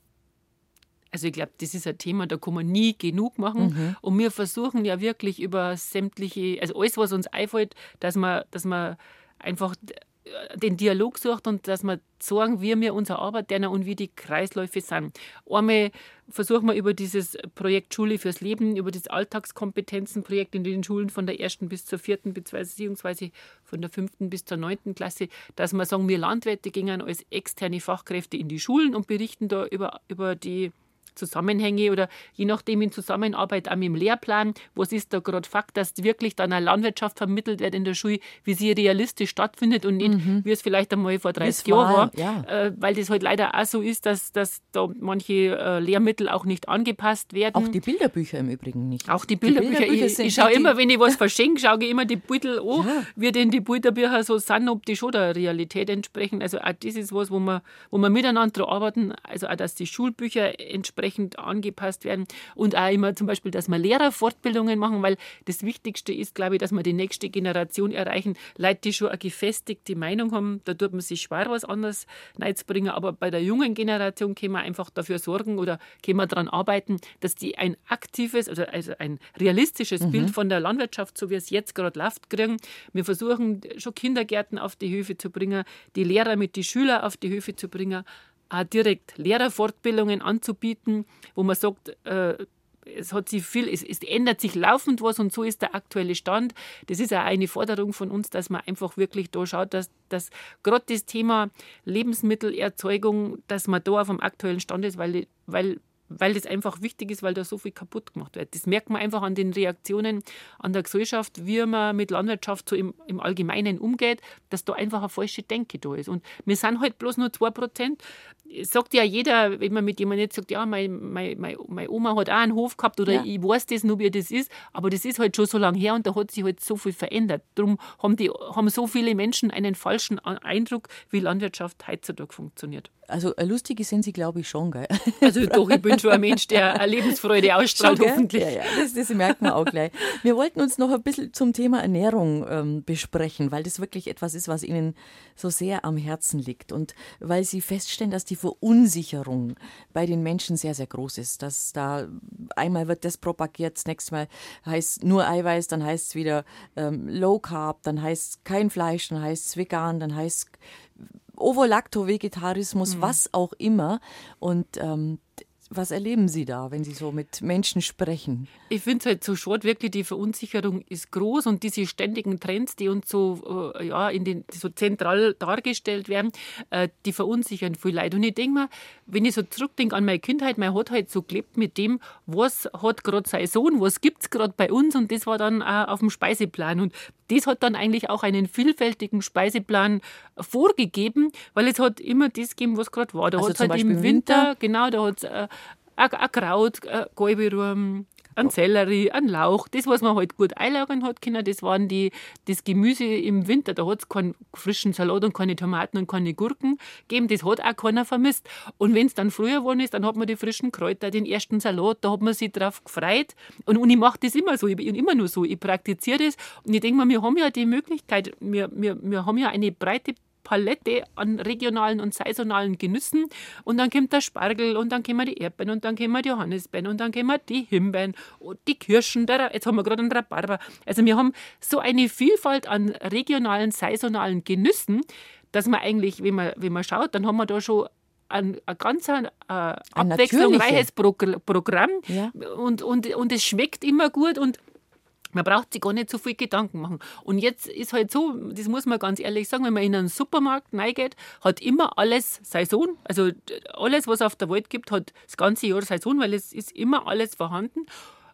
[SPEAKER 3] Also ich glaube, das ist ein Thema, da kann man nie genug machen. Mhm. Und wir versuchen ja wirklich über sämtliche, also alles, was uns einfällt, dass man, dass man einfach den Dialog sucht und dass wir sagen, wie wir unsere Arbeit tun und wie die Kreisläufe sind. Einmal versuchen wir über dieses Projekt Schule fürs Leben, über das Alltagskompetenzenprojekt in den Schulen von der ersten bis zur vierten, beziehungsweise von der fünften bis zur neunten Klasse, dass wir sagen, wir Landwirte gehen als externe Fachkräfte in die Schulen und berichten da über, über die Zusammenhänge oder je nachdem in Zusammenarbeit auch mit dem Lehrplan, was ist da gerade Fakt, dass wirklich dann eine Landwirtschaft vermittelt wird in der Schule, wie sie realistisch stattfindet und nicht, mhm. wie es vielleicht einmal vor dreißig Jahren war, ja. äh, weil das halt leider auch so ist, dass, dass da manche äh, Lehrmittel auch nicht angepasst werden.
[SPEAKER 2] Auch die Bilderbücher im Übrigen nicht.
[SPEAKER 3] Auch die Bilderbücher. Die Bilderbücher ich ich schaue immer, wenn ich was verschenke, schaue ich immer die Beutel an, ja. wie denn die Bilderbücher so sind, ob die schon der Realität entsprechen. Also auch das ist was, wo wir, wo wir miteinander arbeiten, also auch, dass die Schulbücher entsprechend angepasst werden und auch immer zum Beispiel, dass wir Lehrerfortbildungen machen, weil das Wichtigste ist, glaube ich, dass wir die nächste Generation erreichen. Leute, die schon eine gefestigte Meinung haben, da tut man sich schwer, was anderes reinzubringen, aber bei der jungen Generation können wir einfach dafür sorgen oder können wir daran arbeiten, dass die ein aktives, also, also ein realistisches mhm. Bild von der Landwirtschaft, so wie es jetzt gerade läuft, kriegen. Wir versuchen schon Kindergärten auf die Höfe zu bringen, die Lehrer mit den Schülern auf die Höfe zu bringen, auch direkt Lehrerfortbildungen anzubieten, wo man sagt, äh, es hat sich viel, es, es ändert sich laufend was und so ist der aktuelle Stand. Das ist auch eine Forderung von uns, dass man einfach wirklich da schaut, dass, dass gerade das Thema Lebensmittelerzeugung, dass man da auf dem aktuellen Stand ist, weil, weil weil das einfach wichtig ist, weil da so viel kaputt gemacht wird. Das merkt man einfach an den Reaktionen an der Gesellschaft, wie man mit Landwirtschaft so im, im Allgemeinen umgeht, dass da einfach eine falsche Denke da ist. Und wir sind halt bloß nur zwei Prozent. Sagt ja jeder, wenn man mit jemandem jetzt sagt, ja, meine, meine, meine Oma hat auch einen Hof gehabt oder ja. ich weiß das nur, wie das ist, aber das ist halt schon so lange her und da hat sich halt so viel verändert. Darum haben, die, haben so viele Menschen einen falschen Eindruck, wie Landwirtschaft heutzutage funktioniert.
[SPEAKER 2] Also lustige sind Sie, glaube ich, schon, gell?
[SPEAKER 3] Also doch, ich bin schon ein Mensch, der eine Lebensfreude ausstrahlt, schon, hoffentlich.
[SPEAKER 2] Ja, ja, das, das merkt man auch gleich. Wir wollten uns noch ein bisschen zum Thema Ernährung ähm, besprechen, weil das wirklich etwas ist, was Ihnen so sehr am Herzen liegt und weil Sie feststellen, dass die Verunsicherung bei den Menschen sehr, sehr groß ist. Dass da einmal wird das propagiert, das nächste Mal heißt nur Eiweiß, dann heißt es wieder ähm, Low Carb, dann heißt es kein Fleisch, dann heißt es vegan, dann heißt es Ovo-Lacto-Vegetarismus, mhm. was auch immer. Und ähm, was erleben Sie da, wenn Sie so mit Menschen sprechen?
[SPEAKER 3] Ich finde es halt so schade, wirklich, die Verunsicherung ist groß und diese ständigen Trends, die uns so, äh, ja, in den, so zentral dargestellt werden, äh, die verunsichern viel Leute. Und ich denke mir, wenn ich so zurückdenke an meine Kindheit, man hat halt so gelebt mit dem, was hat gerade Saison, was gibt es gerade bei uns und das war dann auch auf dem Speiseplan. Und das hat dann eigentlich auch einen vielfältigen Speiseplan vorgegeben, weil es hat immer das gegeben, was gerade war. Da
[SPEAKER 2] also
[SPEAKER 3] hat es halt im Winter, Winter, genau, da hat es äh, ein Kraut, ein Galbeerum, ein Sellerie, ein Lauch, das, was man halt gut einlagern hat können, das waren die, das Gemüse im Winter. Da hat es keinen frischen Salat und keine Tomaten und keine Gurken gegeben, das hat auch keiner vermisst. Und wenn es dann früher geworden ist, dann hat man die frischen Kräuter, den ersten Salat, da hat man sich drauf gefreut. Und, und ich mache das immer so, ich bin immer nur so, ich praktiziere das. Und ich denke mir, wir haben ja die Möglichkeit, wir, wir, wir haben ja eine breite Palette an regionalen und saisonalen Genüssen und dann kommt der Spargel und dann kommen die Erdbeeren und dann kommen die Johannisbeeren und dann kommen die Himbeeren und die Kirschen, der, jetzt haben wir gerade einen Rhabarber. Also wir haben so eine Vielfalt an regionalen, saisonalen Genüssen, dass man eigentlich, wenn man, wenn man schaut, dann haben wir da schon ein, ein ganz äh, abwechslungsreiches Programm ja. und, und, und es schmeckt immer gut und man braucht sich gar nicht so viel Gedanken machen. Und jetzt ist halt so, das muss man ganz ehrlich sagen, wenn man in einen Supermarkt reingeht, hat immer alles Saison. Also alles, was es auf der Welt gibt, hat das ganze Jahr Saison, weil es ist immer alles vorhanden.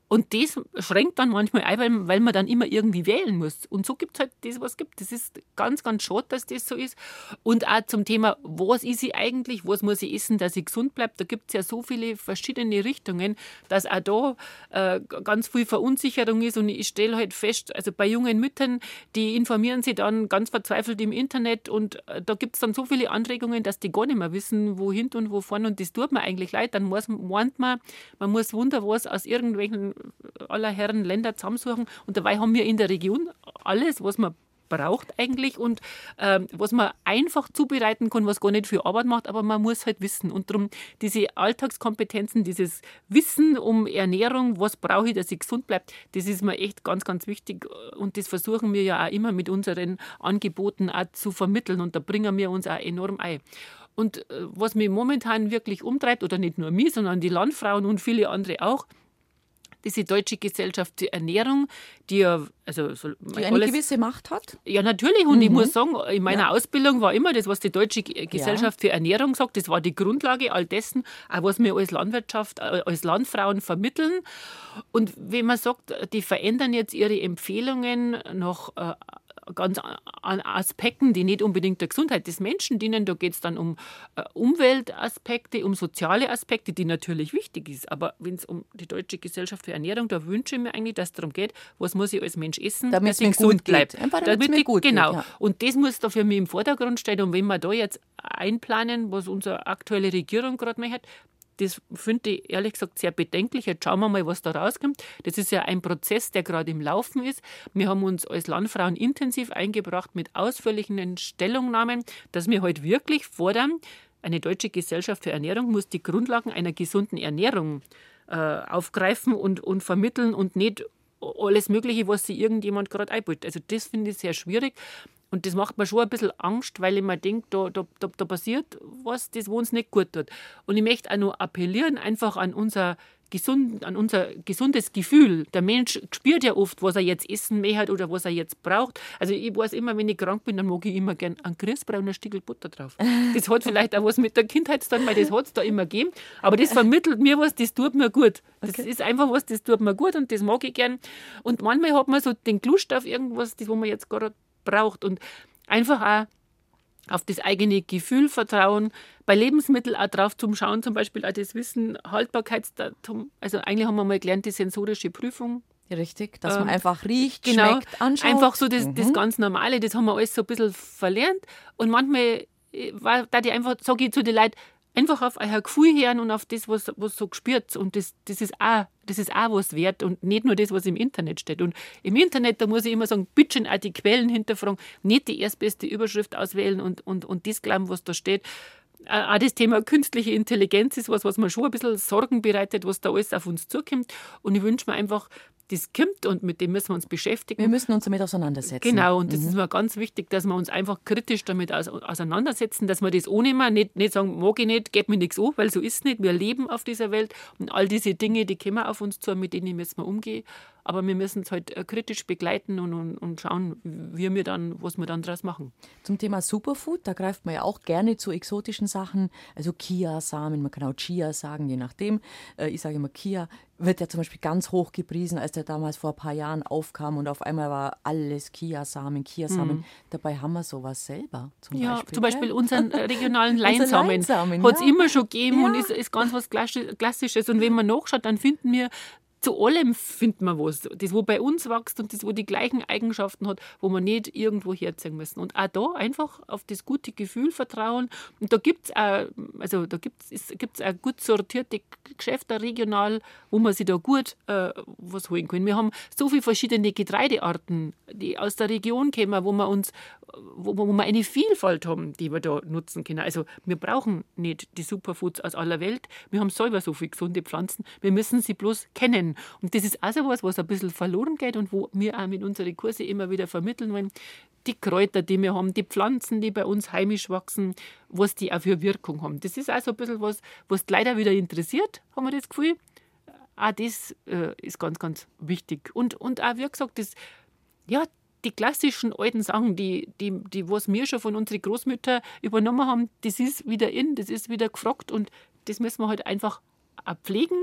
[SPEAKER 3] Und das schränkt dann manchmal ein, weil, weil man dann immer irgendwie wählen muss. Und so gibt es halt das, was es gibt. Das ist ganz, ganz schade, dass das so ist. Und auch zum Thema, was ist ich eigentlich, was muss ich essen, dass ich gesund bleibe. Da gibt es ja so viele verschiedene Richtungen, dass auch da äh, ganz viel Verunsicherung ist. Und ich stelle halt fest, also bei jungen Müttern, die informieren sich dann ganz verzweifelt im Internet. Und äh, da gibt es dann so viele Anregungen, dass die gar nicht mehr wissen, wohin und wovon. Und das tut mir eigentlich leid. Dann muss, meint man, man muss wunder was aus irgendwelchen aller Herren Länder zusammensuchen. Und dabei haben wir in der Region alles, was man braucht eigentlich und ähm, was man einfach zubereiten kann, was gar nicht viel Arbeit macht, aber man muss halt wissen. Und darum diese Alltagskompetenzen, dieses Wissen um Ernährung, was brauche ich, dass ich gesund bleibe, das ist mir echt ganz, ganz wichtig. Und das versuchen wir ja auch immer mit unseren Angeboten auch zu vermitteln. Und da bringen wir uns auch enorm ein. Und äh, was mich momentan wirklich umtreibt, oder nicht nur mich, sondern die Landfrauen und viele andere auch, diese Deutsche Gesellschaft für Ernährung, die ja also so
[SPEAKER 2] die eine alles, gewisse Macht hat?
[SPEAKER 3] Ja, natürlich. Und mhm. ich muss sagen, in meiner
[SPEAKER 2] ja.
[SPEAKER 3] Ausbildung war immer das, was die Deutsche Gesellschaft ja. für Ernährung sagt, das war die Grundlage all dessen, auch was wir als Landwirtschaft, als Landfrauen vermitteln. Und wenn man sagt, die verändern jetzt ihre Empfehlungen nach äh, ganz an Aspekten, die nicht unbedingt der Gesundheit des Menschen dienen. Da geht es dann um äh, Umweltaspekte, um soziale Aspekte, die natürlich wichtig ist. Aber wenn es um die Deutsche Gesellschaft für Ernährung, da wünsche ich mir eigentlich, dass es darum geht, was muss ich als Mensch essen,
[SPEAKER 2] damit
[SPEAKER 3] dass ich gesund bleibe.
[SPEAKER 2] Damit es mir gut geht.
[SPEAKER 3] Genau.
[SPEAKER 2] Ja.
[SPEAKER 3] Und das muss da für mich im Vordergrund stehen. Und wenn wir da jetzt einplanen, was unsere aktuelle Regierung gerade macht, das finde ich ehrlich gesagt sehr bedenklich. Jetzt schauen wir mal, was da rauskommt. Das ist ja ein Prozess, der gerade im Laufen ist. Wir haben uns als Landfrauen intensiv eingebracht mit ausführlichen Stellungnahmen, dass wir heute wirklich fordern, eine Deutsche Gesellschaft für Ernährung muss die Grundlagen einer gesunden Ernährung äh, aufgreifen und, und vermitteln und nicht alles Mögliche, was sich irgendjemand gerade einbaut. Also das finde ich sehr schwierig. Und das macht mir schon ein bisschen Angst, weil ich mir denke, da, da, da, da passiert was, das wo uns nicht gut tut. Und ich möchte auch noch appellieren, einfach an unser, gesund, an unser gesundes Gefühl. Der Mensch spürt ja oft, was er jetzt essen möchte oder was er jetzt braucht. Also ich weiß immer, wenn ich krank bin, dann mag ich immer gern einen Grießbrei und ein Stückel Butter drauf. Das hat vielleicht auch was mit der Kindheit zu tun, weil das hat es da immer gegeben. Aber das vermittelt mir was, das tut mir gut. Das okay. ist einfach was, das tut mir gut und das mag ich gern. Und manchmal hat man so den Lust auf irgendwas, das wo man jetzt gerade braucht und einfach auch auf das eigene Gefühl vertrauen, bei Lebensmitteln auch drauf zum Schauen, zum Beispiel auch das Wissen, Haltbarkeitsdatum, also eigentlich haben wir mal gelernt, die sensorische Prüfung.
[SPEAKER 2] Richtig, dass ähm, man einfach riecht,
[SPEAKER 3] genau,
[SPEAKER 2] schmeckt, anschaut.
[SPEAKER 3] Einfach so das,
[SPEAKER 2] mhm.
[SPEAKER 3] das ganz Normale, das haben wir alles so ein bisschen verlernt und manchmal war da die einfach, sage ich zu den Leuten, einfach auf euer Gefühl hören und auf das, was, was so gespürt. Und das, das, ist auch, das ist auch was wert und nicht nur das, was im Internet steht. Und im Internet, da muss ich immer sagen, bitte schön auch die Quellen hinterfragen, nicht die erstbeste Überschrift auswählen und, und, und das glauben, was da steht. Auch das Thema künstliche Intelligenz ist was, was mir schon ein bisschen Sorgen bereitet, was da alles auf uns zukommt. Und ich wünsche mir einfach, das kommt und mit dem müssen wir uns beschäftigen.
[SPEAKER 2] Wir müssen uns damit auseinandersetzen.
[SPEAKER 3] Genau, und das
[SPEAKER 2] mhm.
[SPEAKER 3] ist mir ganz wichtig, dass wir uns einfach kritisch damit auseinandersetzen, dass wir das ohnehmen, nicht, nicht sagen, mag ich nicht, geht mir nichts an, weil so ist es nicht. Wir leben auf dieser Welt und all diese Dinge, die kommen auf uns zu, mit denen müssen wir umgehen. Aber wir müssen es halt kritisch begleiten und, und, und schauen, wie wir dann, was wir dann daraus machen.
[SPEAKER 2] Zum Thema Superfood, da greift man ja auch gerne zu exotischen Sachen, also Chia-Samen, man kann auch Chia sagen, je nachdem. Ich sage immer Chia, wird ja zum Beispiel ganz hoch gepriesen, als der damals vor ein paar Jahren aufkam und auf einmal war alles Chia-Samen, Chia-Samen. Mhm. Dabei haben wir sowas selber. Zum
[SPEAKER 3] ja,
[SPEAKER 2] Beispiel,
[SPEAKER 3] zum Beispiel
[SPEAKER 2] ja?
[SPEAKER 3] unseren regionalen Leinsamen.
[SPEAKER 2] Leinsamen
[SPEAKER 3] hat es
[SPEAKER 2] ja.
[SPEAKER 3] immer schon gegeben
[SPEAKER 2] ja.
[SPEAKER 3] und ist, ist ganz was Klassisches. Und wenn man nachschaut, dann finden wir, zu allem findet man was. Das, wo bei uns wächst und das, wo die gleichen Eigenschaften hat, wo man nicht irgendwo herziehen müssen. Und auch da einfach auf das gute Gefühl vertrauen. Und da gibt es auch, also da gibt's, gibt's auch gut sortierte Geschäfte regional, wo man sich da gut äh, was holen kann. Wir haben so viele verschiedene Getreidearten, die aus der Region kommen, wo wir uns, wo, wo wir eine Vielfalt haben, die wir da nutzen können. Also wir brauchen nicht die Superfoods aus aller Welt. Wir haben selber so viele gesunde Pflanzen. Wir müssen sie bloß kennen. Und das ist auch so was, was ein bisschen verloren geht und wo wir auch mit unseren Kursen immer wieder vermitteln wollen. Die Kräuter, die wir haben, die Pflanzen, die bei uns heimisch wachsen, was die auch für Wirkung haben. Das ist auch so ein bisschen was, was die leider wieder interessiert, haben wir das Gefühl. Auch das äh, ist ganz, ganz wichtig. Und, und auch, wie gesagt, das, ja, die klassischen alten Sachen, die, die, die was wir schon von unseren Großmüttern übernommen haben, das ist wieder in, das ist wieder gefragt und das müssen wir halt einfach auch pflegen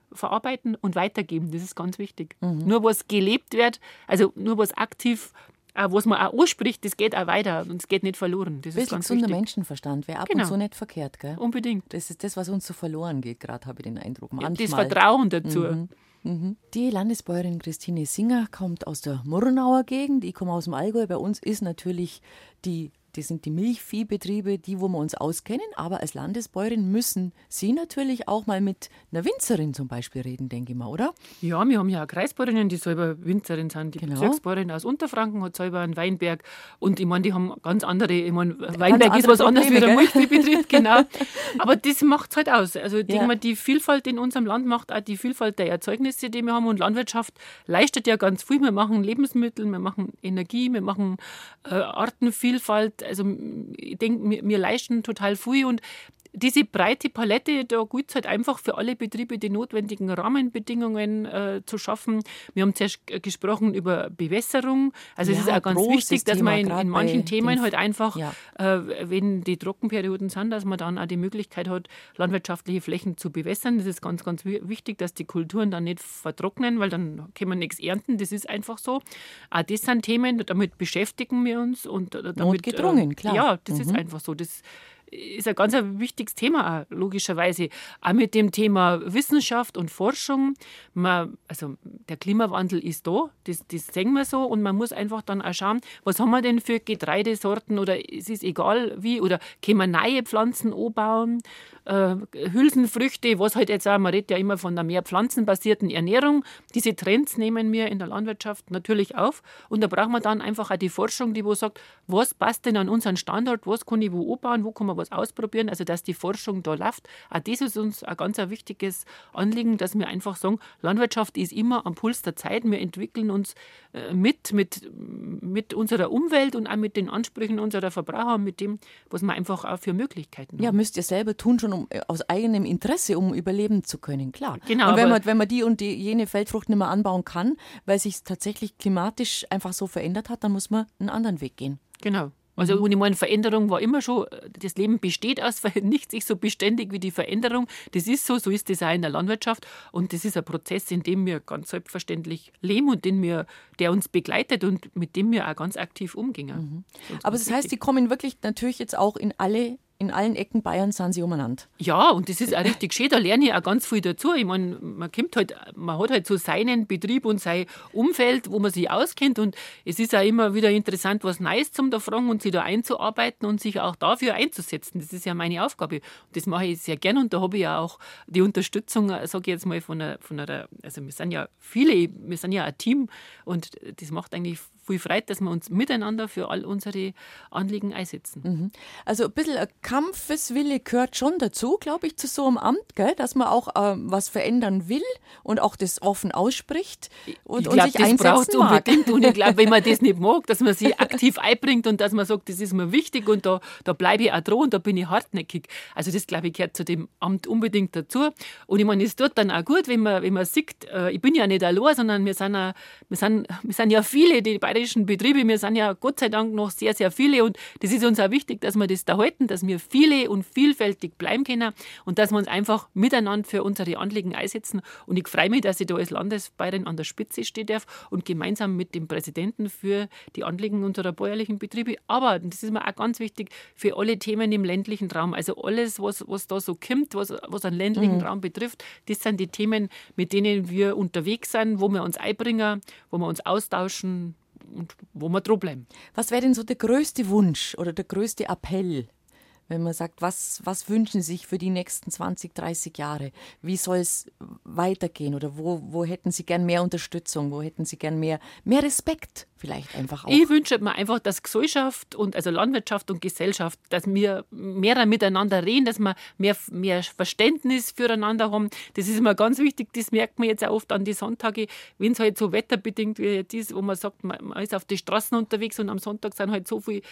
[SPEAKER 3] verarbeiten und weitergeben. Das ist ganz wichtig. Mhm. Nur was gelebt wird, also nur was aktiv, äh, was man auch ausspricht, das geht auch weiter und es geht nicht verloren. Das ist ganz
[SPEAKER 2] gesunder
[SPEAKER 3] wichtig.
[SPEAKER 2] Menschenverstand wäre ab
[SPEAKER 3] Genau.
[SPEAKER 2] und zu nicht verkehrt, gell?
[SPEAKER 3] Unbedingt.
[SPEAKER 2] Das ist das, was uns so verloren geht, gerade habe ich den Eindruck. Manchmal.
[SPEAKER 3] Das Vertrauen dazu.
[SPEAKER 2] Mhm. Mhm. Die Landesbäuerin Christine Singer kommt aus der Murnauer Gegend, ich komme aus dem Allgäu. Bei uns ist natürlich die Das sind die Milchviehbetriebe, die, wo wir uns auskennen. Aber als Landesbäuerin müssen Sie natürlich auch mal mit einer Winzerin zum Beispiel reden, denke ich mal, oder?
[SPEAKER 3] Ja, wir haben ja auch Kreisbäuerinnen, die selber Winzerin sind. Die
[SPEAKER 2] Genau.
[SPEAKER 3] Bezirksbäuerin aus Unterfranken hat selber einen Weinberg. Und ich meine, die haben ganz andere, ich meine,
[SPEAKER 2] Ganz
[SPEAKER 3] Weinberg ist was anderes
[SPEAKER 2] Probleme,
[SPEAKER 3] wie der
[SPEAKER 2] gell?
[SPEAKER 3] Milchviehbetrieb, genau. Aber das macht es halt aus. Also ich denke
[SPEAKER 2] Ja.
[SPEAKER 3] mal, die Vielfalt in unserem Land macht auch die Vielfalt der Erzeugnisse, die wir haben. Und Landwirtschaft leistet ja ganz viel. Wir machen Lebensmittel, wir machen Energie, wir machen äh, Artenvielfalt. Also ich denke, wir, wir leisten total viel und diese breite Palette, da gilt es halt einfach für alle Betriebe die notwendigen Rahmenbedingungen äh, zu schaffen. Wir haben zuerst g- gesprochen über Bewässerung. Also
[SPEAKER 2] Ja,
[SPEAKER 3] es ist auch ganz
[SPEAKER 2] großes
[SPEAKER 3] wichtig, dass
[SPEAKER 2] Thema,
[SPEAKER 3] man in,
[SPEAKER 2] gerade
[SPEAKER 3] in manchen
[SPEAKER 2] bei
[SPEAKER 3] Themen
[SPEAKER 2] den-
[SPEAKER 3] halt einfach,
[SPEAKER 2] Ja.
[SPEAKER 3] äh, wenn die Trockenperioden sind, dass man dann auch die Möglichkeit hat, landwirtschaftliche Flächen zu bewässern. Das ist ganz, ganz wi- wichtig, dass die Kulturen dann nicht vertrocknen, weil dann kann man nichts ernten. Das ist einfach so. Auch das sind Themen, damit beschäftigen wir uns. Und äh, damit,
[SPEAKER 2] Notgedrungen,
[SPEAKER 3] äh,
[SPEAKER 2] klar.
[SPEAKER 3] Ja, das
[SPEAKER 2] Mhm.
[SPEAKER 3] ist einfach so. Das ist ein ganz ein wichtiges Thema, auch, logischerweise. Auch mit dem Thema Wissenschaft und Forschung. Man, also der Klimawandel ist da, das, das sehen wir so. Und man muss einfach dann auch schauen, was haben wir denn für Getreidesorten oder es ist egal wie. Oder können wir neue Pflanzen anbauen, äh, Hülsenfrüchte, was halt jetzt auch, man redet ja immer von einer mehr pflanzenbasierten Ernährung. Diese Trends nehmen wir in der Landwirtschaft natürlich auf. Und da brauchen wir dann einfach auch die Forschung, die wo sagt, was passt denn an unseren Standort, was kann ich wo anbauen, wo kann man was ausprobieren, also dass die Forschung da läuft. Auch das ist uns ein ganz ein wichtiges Anliegen, dass wir einfach sagen, Landwirtschaft ist immer am Puls der Zeit. Wir entwickeln uns äh, mit, mit, mit unserer Umwelt und auch mit den Ansprüchen unserer Verbraucher und mit dem, was wir einfach auch für Möglichkeiten
[SPEAKER 2] Ja,
[SPEAKER 3] haben.
[SPEAKER 2] müsst ihr selber tun, schon um, aus eigenem Interesse, um überleben zu können, klar.
[SPEAKER 3] Genau,
[SPEAKER 2] und wenn
[SPEAKER 3] aber-
[SPEAKER 2] man, wenn man die und die, jene Feldfrucht nicht mehr anbauen kann, weil sich tatsächlich klimatisch einfach so verändert hat, dann muss man einen anderen Weg gehen.
[SPEAKER 3] Genau. Also und ich meine, Veränderung war immer schon, das Leben besteht aus, Ver- nichts ist so beständig wie die Veränderung. Das ist so, so ist das auch in der Landwirtschaft. Und das ist ein Prozess, in dem wir ganz selbstverständlich leben und den wir, der uns begleitet und mit dem wir auch ganz aktiv umgehen. Das ist
[SPEAKER 2] Aber
[SPEAKER 3] ganz
[SPEAKER 2] das heißt, die
[SPEAKER 3] wichtig.
[SPEAKER 2] kommen wirklich natürlich jetzt auch in alle, in allen Ecken Bayerns sind sie umeinander.
[SPEAKER 3] Ja, und das ist auch richtig schön, da lerne ich auch ganz viel dazu. Ich meine, man kommt halt, man hat halt so seinen Betrieb und sein Umfeld, wo man sich auskennt und es ist auch immer wieder interessant, was Neues zum da fragen und sich da einzuarbeiten und sich auch dafür einzusetzen. Das ist ja meine Aufgabe. Und das mache ich sehr gern und da habe ich ja auch die Unterstützung, sage ich jetzt mal, von einer, von einer, also wir sind ja viele, wir sind ja ein Team und das macht eigentlich viel Freude, dass wir uns miteinander für all unsere Anliegen einsetzen.
[SPEAKER 2] Also ein bisschen ein Kampfeswille gehört schon dazu, glaube ich, zu so einem Amt, gell? Dass man auch ähm, was verändern will und auch das offen ausspricht und,
[SPEAKER 3] ich
[SPEAKER 2] und
[SPEAKER 3] glaube,
[SPEAKER 2] sich
[SPEAKER 3] das braucht
[SPEAKER 2] einsetzen
[SPEAKER 3] es
[SPEAKER 2] mag.
[SPEAKER 3] unbedingt. Und ich glaube, wenn man das nicht mag, dass man sich aktiv einbringt und dass man sagt, das ist mir wichtig und da, da bleibe ich auch dran und da bin ich hartnäckig. Also das, glaube ich, gehört zu dem Amt unbedingt dazu. Und ich meine, es tut dann auch gut, wenn man, wenn man sieht, äh, ich bin ja nicht allein, sondern wir sind, auch, wir, sind, wir sind ja viele, die bayerischen Betriebe, wir sind ja Gott sei Dank noch sehr, sehr viele und das ist uns auch wichtig, dass wir das da halten, dass wir viele und vielfältig bleiben können und dass wir uns einfach miteinander für unsere Anliegen einsetzen. Und ich freue mich, dass ich da als Landesbayerin an der Spitze stehen darf und gemeinsam mit dem Präsidenten für die Anliegen unserer bäuerlichen Betriebe, aber das ist mir auch ganz wichtig, für alle Themen im ländlichen Raum, also alles, was, was da so kommt, was, was einen ländlichen Raum betrifft, das sind die Themen, mit denen wir unterwegs sind, wo wir uns einbringen, wo wir uns austauschen und wo wir dranbleiben.
[SPEAKER 2] Was wäre denn so der größte Wunsch oder der größte Appell, wenn man sagt, was, was wünschen Sie sich für die nächsten zwanzig, dreißig Jahre? Wie soll es weitergehen oder wo, wo hätten Sie gern mehr Unterstützung? Wo hätten Sie gern mehr, mehr Respekt vielleicht einfach auch?
[SPEAKER 3] Ich wünsche mir einfach, dass Gesellschaft und also Landwirtschaft und Gesellschaft, dass wir mehr miteinander reden, dass wir mehr, mehr Verständnis füreinander haben. Das ist immer ganz wichtig. Das merkt man jetzt auch oft an die Sonntage, wenn es halt so wetterbedingt wie jetzt ist, wo man sagt, man, man ist auf die Straßen unterwegs und am Sonntag sind halt so viele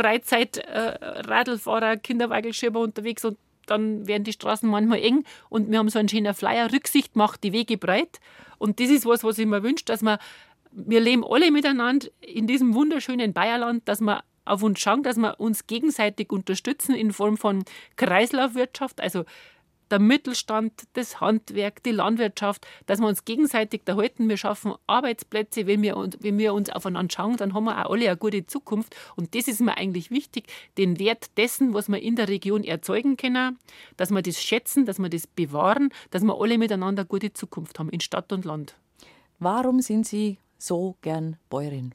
[SPEAKER 3] Freizeit-Radlfahrer, Kinderwagenschieber unterwegs und dann werden die Straßen manchmal eng und wir haben so einen schönen Flyer, Rücksicht macht die Wege breit. Und das ist was, was ich mir wünsche, dass wir, wir leben alle miteinander in diesem wunderschönen Bayerland, dass wir auf uns schauen, dass wir uns gegenseitig unterstützen in Form von Kreislaufwirtschaft, also der Mittelstand, das Handwerk, die Landwirtschaft, dass wir uns gegenseitig erhalten. Wir schaffen Arbeitsplätze. Wenn wir, uns, wenn wir uns aufeinander schauen, dann haben wir auch alle eine gute Zukunft. Und das ist mir eigentlich wichtig, den Wert dessen, was wir in der Region erzeugen können, dass wir das schätzen, dass wir das bewahren, dass wir alle miteinander eine gute Zukunft haben, in Stadt und Land.
[SPEAKER 2] Warum sind Sie so gern Bäuerin?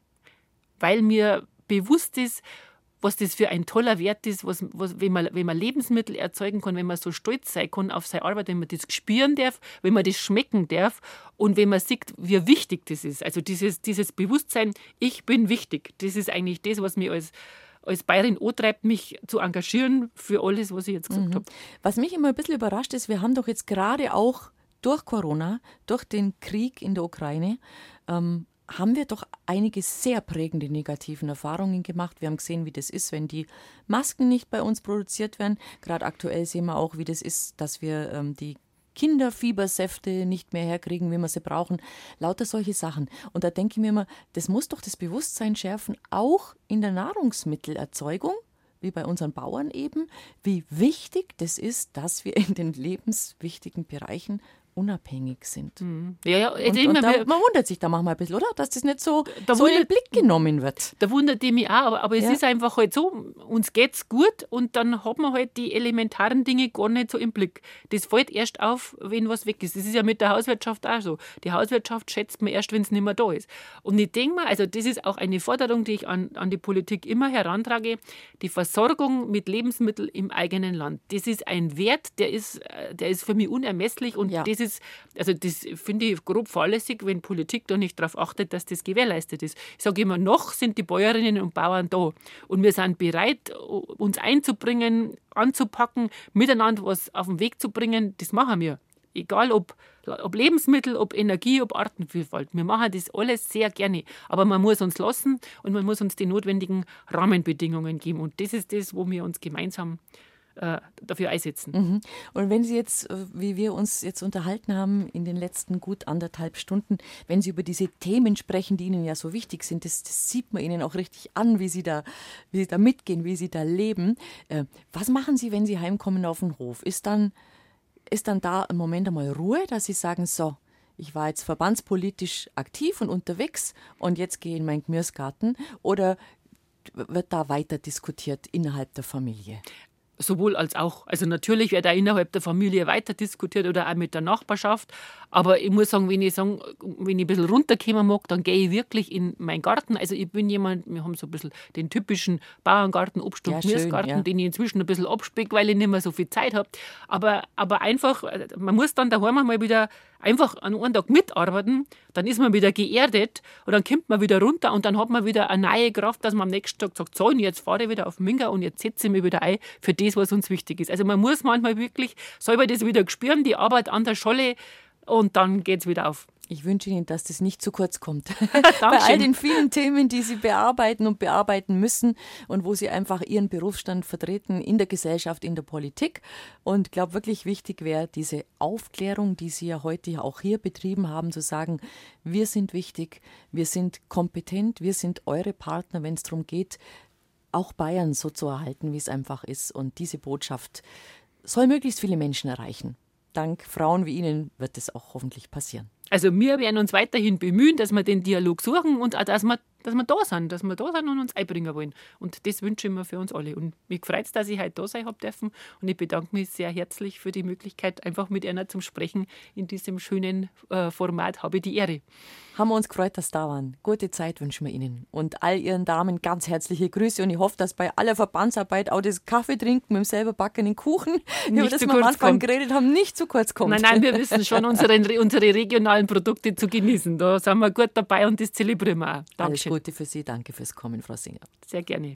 [SPEAKER 3] Weil mir bewusst ist, was das für ein toller Wert ist, was, was, wenn, man, wenn man Lebensmittel erzeugen kann, wenn man so stolz sein kann auf seine Arbeit, wenn man das spüren darf, wenn man das schmecken darf und wenn man sieht, wie wichtig das ist. Also dieses, dieses Bewusstsein, ich bin wichtig, das ist eigentlich das, was mich als, als Bayerin antreibt, mich zu engagieren für alles, was ich jetzt gesagt mhm. habe.
[SPEAKER 2] Was mich immer ein bisschen überrascht ist, wir haben doch jetzt gerade auch durch Corona, durch den Krieg in der Ukraine, ähm, haben wir doch einige sehr prägende negativen Erfahrungen gemacht. Wir haben gesehen, wie das ist, wenn die Masken nicht bei uns produziert werden. Gerade aktuell sehen wir auch, wie das ist, dass wir ähm, die Kinderfiebersäfte nicht mehr herkriegen, wie wir sie brauchen. Lauter solche Sachen. Und da denke ich mir immer, das muss doch das Bewusstsein schärfen, auch in der Nahrungsmittelerzeugung, wie bei unseren Bauern eben, wie wichtig das ist, dass wir in den lebenswichtigen Bereichen unabhängig sind.
[SPEAKER 3] Mhm. Ja, ja,
[SPEAKER 2] und, und da, man wundert sich da manchmal ein bisschen, oder? Dass das nicht so, so in den Blick genommen wird.
[SPEAKER 3] Da wundert ich mich auch, aber, aber es
[SPEAKER 2] ja.
[SPEAKER 3] ist einfach halt so, uns geht's gut und dann hat man halt die elementaren Dinge gar nicht so im Blick. Das fällt erst auf, wenn was weg ist. Das ist ja mit der Hauswirtschaft auch so. Die Hauswirtschaft schätzt man erst, wenn es nicht mehr da ist. Und ich denke mal, also das ist auch eine Forderung, die ich an, an die Politik immer herantrage, die Versorgung mit Lebensmitteln im eigenen Land. Das ist ein Wert, der ist, der ist für mich unermesslich und ja. das ist, also das finde ich grob fahrlässig, wenn Politik da nicht darauf achtet, dass das gewährleistet ist. Ich sage immer, noch sind die Bäuerinnen und Bauern da und wir sind bereit, uns einzubringen, anzupacken, miteinander was auf den Weg zu bringen, das machen wir. Egal ob, ob Lebensmittel, ob Energie, ob Artenvielfalt. Wir machen das alles sehr gerne. Aber man muss uns lassen und man muss uns die notwendigen Rahmenbedingungen geben. Und das ist das, wo wir uns gemeinsam dafür einsetzen.
[SPEAKER 2] Mhm. Und wenn Sie jetzt, wie wir uns jetzt unterhalten haben in den letzten gut anderthalb Stunden, wenn Sie über diese Themen sprechen, die Ihnen ja so wichtig sind, das, das sieht man Ihnen auch richtig an, wie Sie da, wie Sie da mitgehen, wie Sie da leben. Äh, was machen Sie, wenn Sie heimkommen auf den Hof? Ist dann, ist dann da im Moment einmal Ruhe, dass Sie sagen, so, ich war jetzt verbandspolitisch aktiv und unterwegs und jetzt gehe ich in meinen Gemüsegarten, oder wird da weiter diskutiert innerhalb der Familie?
[SPEAKER 3] Sowohl als auch. Also natürlich wird auch innerhalb der Familie weiter diskutiert oder auch mit der Nachbarschaft. Aber ich muss sagen, wenn ich, sagen, wenn ich ein bisschen runterkommen mag, dann gehe ich wirklich in meinen Garten. Also ich bin jemand, wir haben so ein bisschen den typischen Bauerngarten, Obst- und
[SPEAKER 2] ja,
[SPEAKER 3] Gemüsegarten,
[SPEAKER 2] schön, ja.
[SPEAKER 3] den ich inzwischen ein bisschen abspecke, weil ich nicht mehr so viel Zeit habe. Aber, aber einfach, man muss dann daheim mal wieder einfach an einem Tag mitarbeiten, dann ist man wieder geerdet und dann kommt man wieder runter und dann hat man wieder eine neue Kraft, dass man am nächsten Tag sagt, so, und jetzt fahre ich wieder auf den Minga und jetzt setze ich mich wieder ein für das, was uns wichtig ist. Also man muss manchmal wirklich selber das wieder spüren, die Arbeit an der Scholle, und dann geht es wieder auf.
[SPEAKER 2] Ich wünsche Ihnen, dass das nicht zu kurz kommt. Bei all den vielen Themen, die Sie bearbeiten und bearbeiten müssen und wo Sie einfach Ihren Berufsstand vertreten in der Gesellschaft, in der Politik. Und ich glaube, wirklich wichtig wäre diese Aufklärung, die Sie ja heute auch hier betrieben haben, zu sagen, wir sind wichtig, wir sind kompetent, wir sind eure Partner, wenn es darum geht, auch Bayern so zu erhalten, wie es einfach ist. Und diese Botschaft soll möglichst viele Menschen erreichen. Dank Frauen wie Ihnen wird es auch hoffentlich passieren.
[SPEAKER 3] Also wir werden uns weiterhin bemühen, dass wir den Dialog suchen und auch, dass wir, dass wir da sind, dass wir da sind und uns einbringen wollen. Und das wünsche ich mir für uns alle. Und mich freut es, dass ich heute da sein habe dürfen. Und ich bedanke mich sehr herzlich für die Möglichkeit, einfach mit Ihnen zum Sprechen in diesem schönen äh, Format. Habe ich die Ehre.
[SPEAKER 2] Haben wir uns gefreut, dass Sie da waren. Gute Zeit wünschen wir Ihnen. Und all Ihren Damen ganz herzliche Grüße. Und ich hoffe, dass bei aller Verbandsarbeit auch das Kaffee trinken mit dem selber backenen Kuchen, über das wir am Anfang geredet haben, nicht zu kurz kommt.
[SPEAKER 3] Nein, nein, wir wissen schon, unsere, unsere regionalen Produkte zu genießen. Da sind wir gut dabei und das zelebrieren wir auch.
[SPEAKER 2] Dankeschön. Alles Gute für Sie. Danke fürs Kommen, Frau Singer.
[SPEAKER 3] Sehr gerne.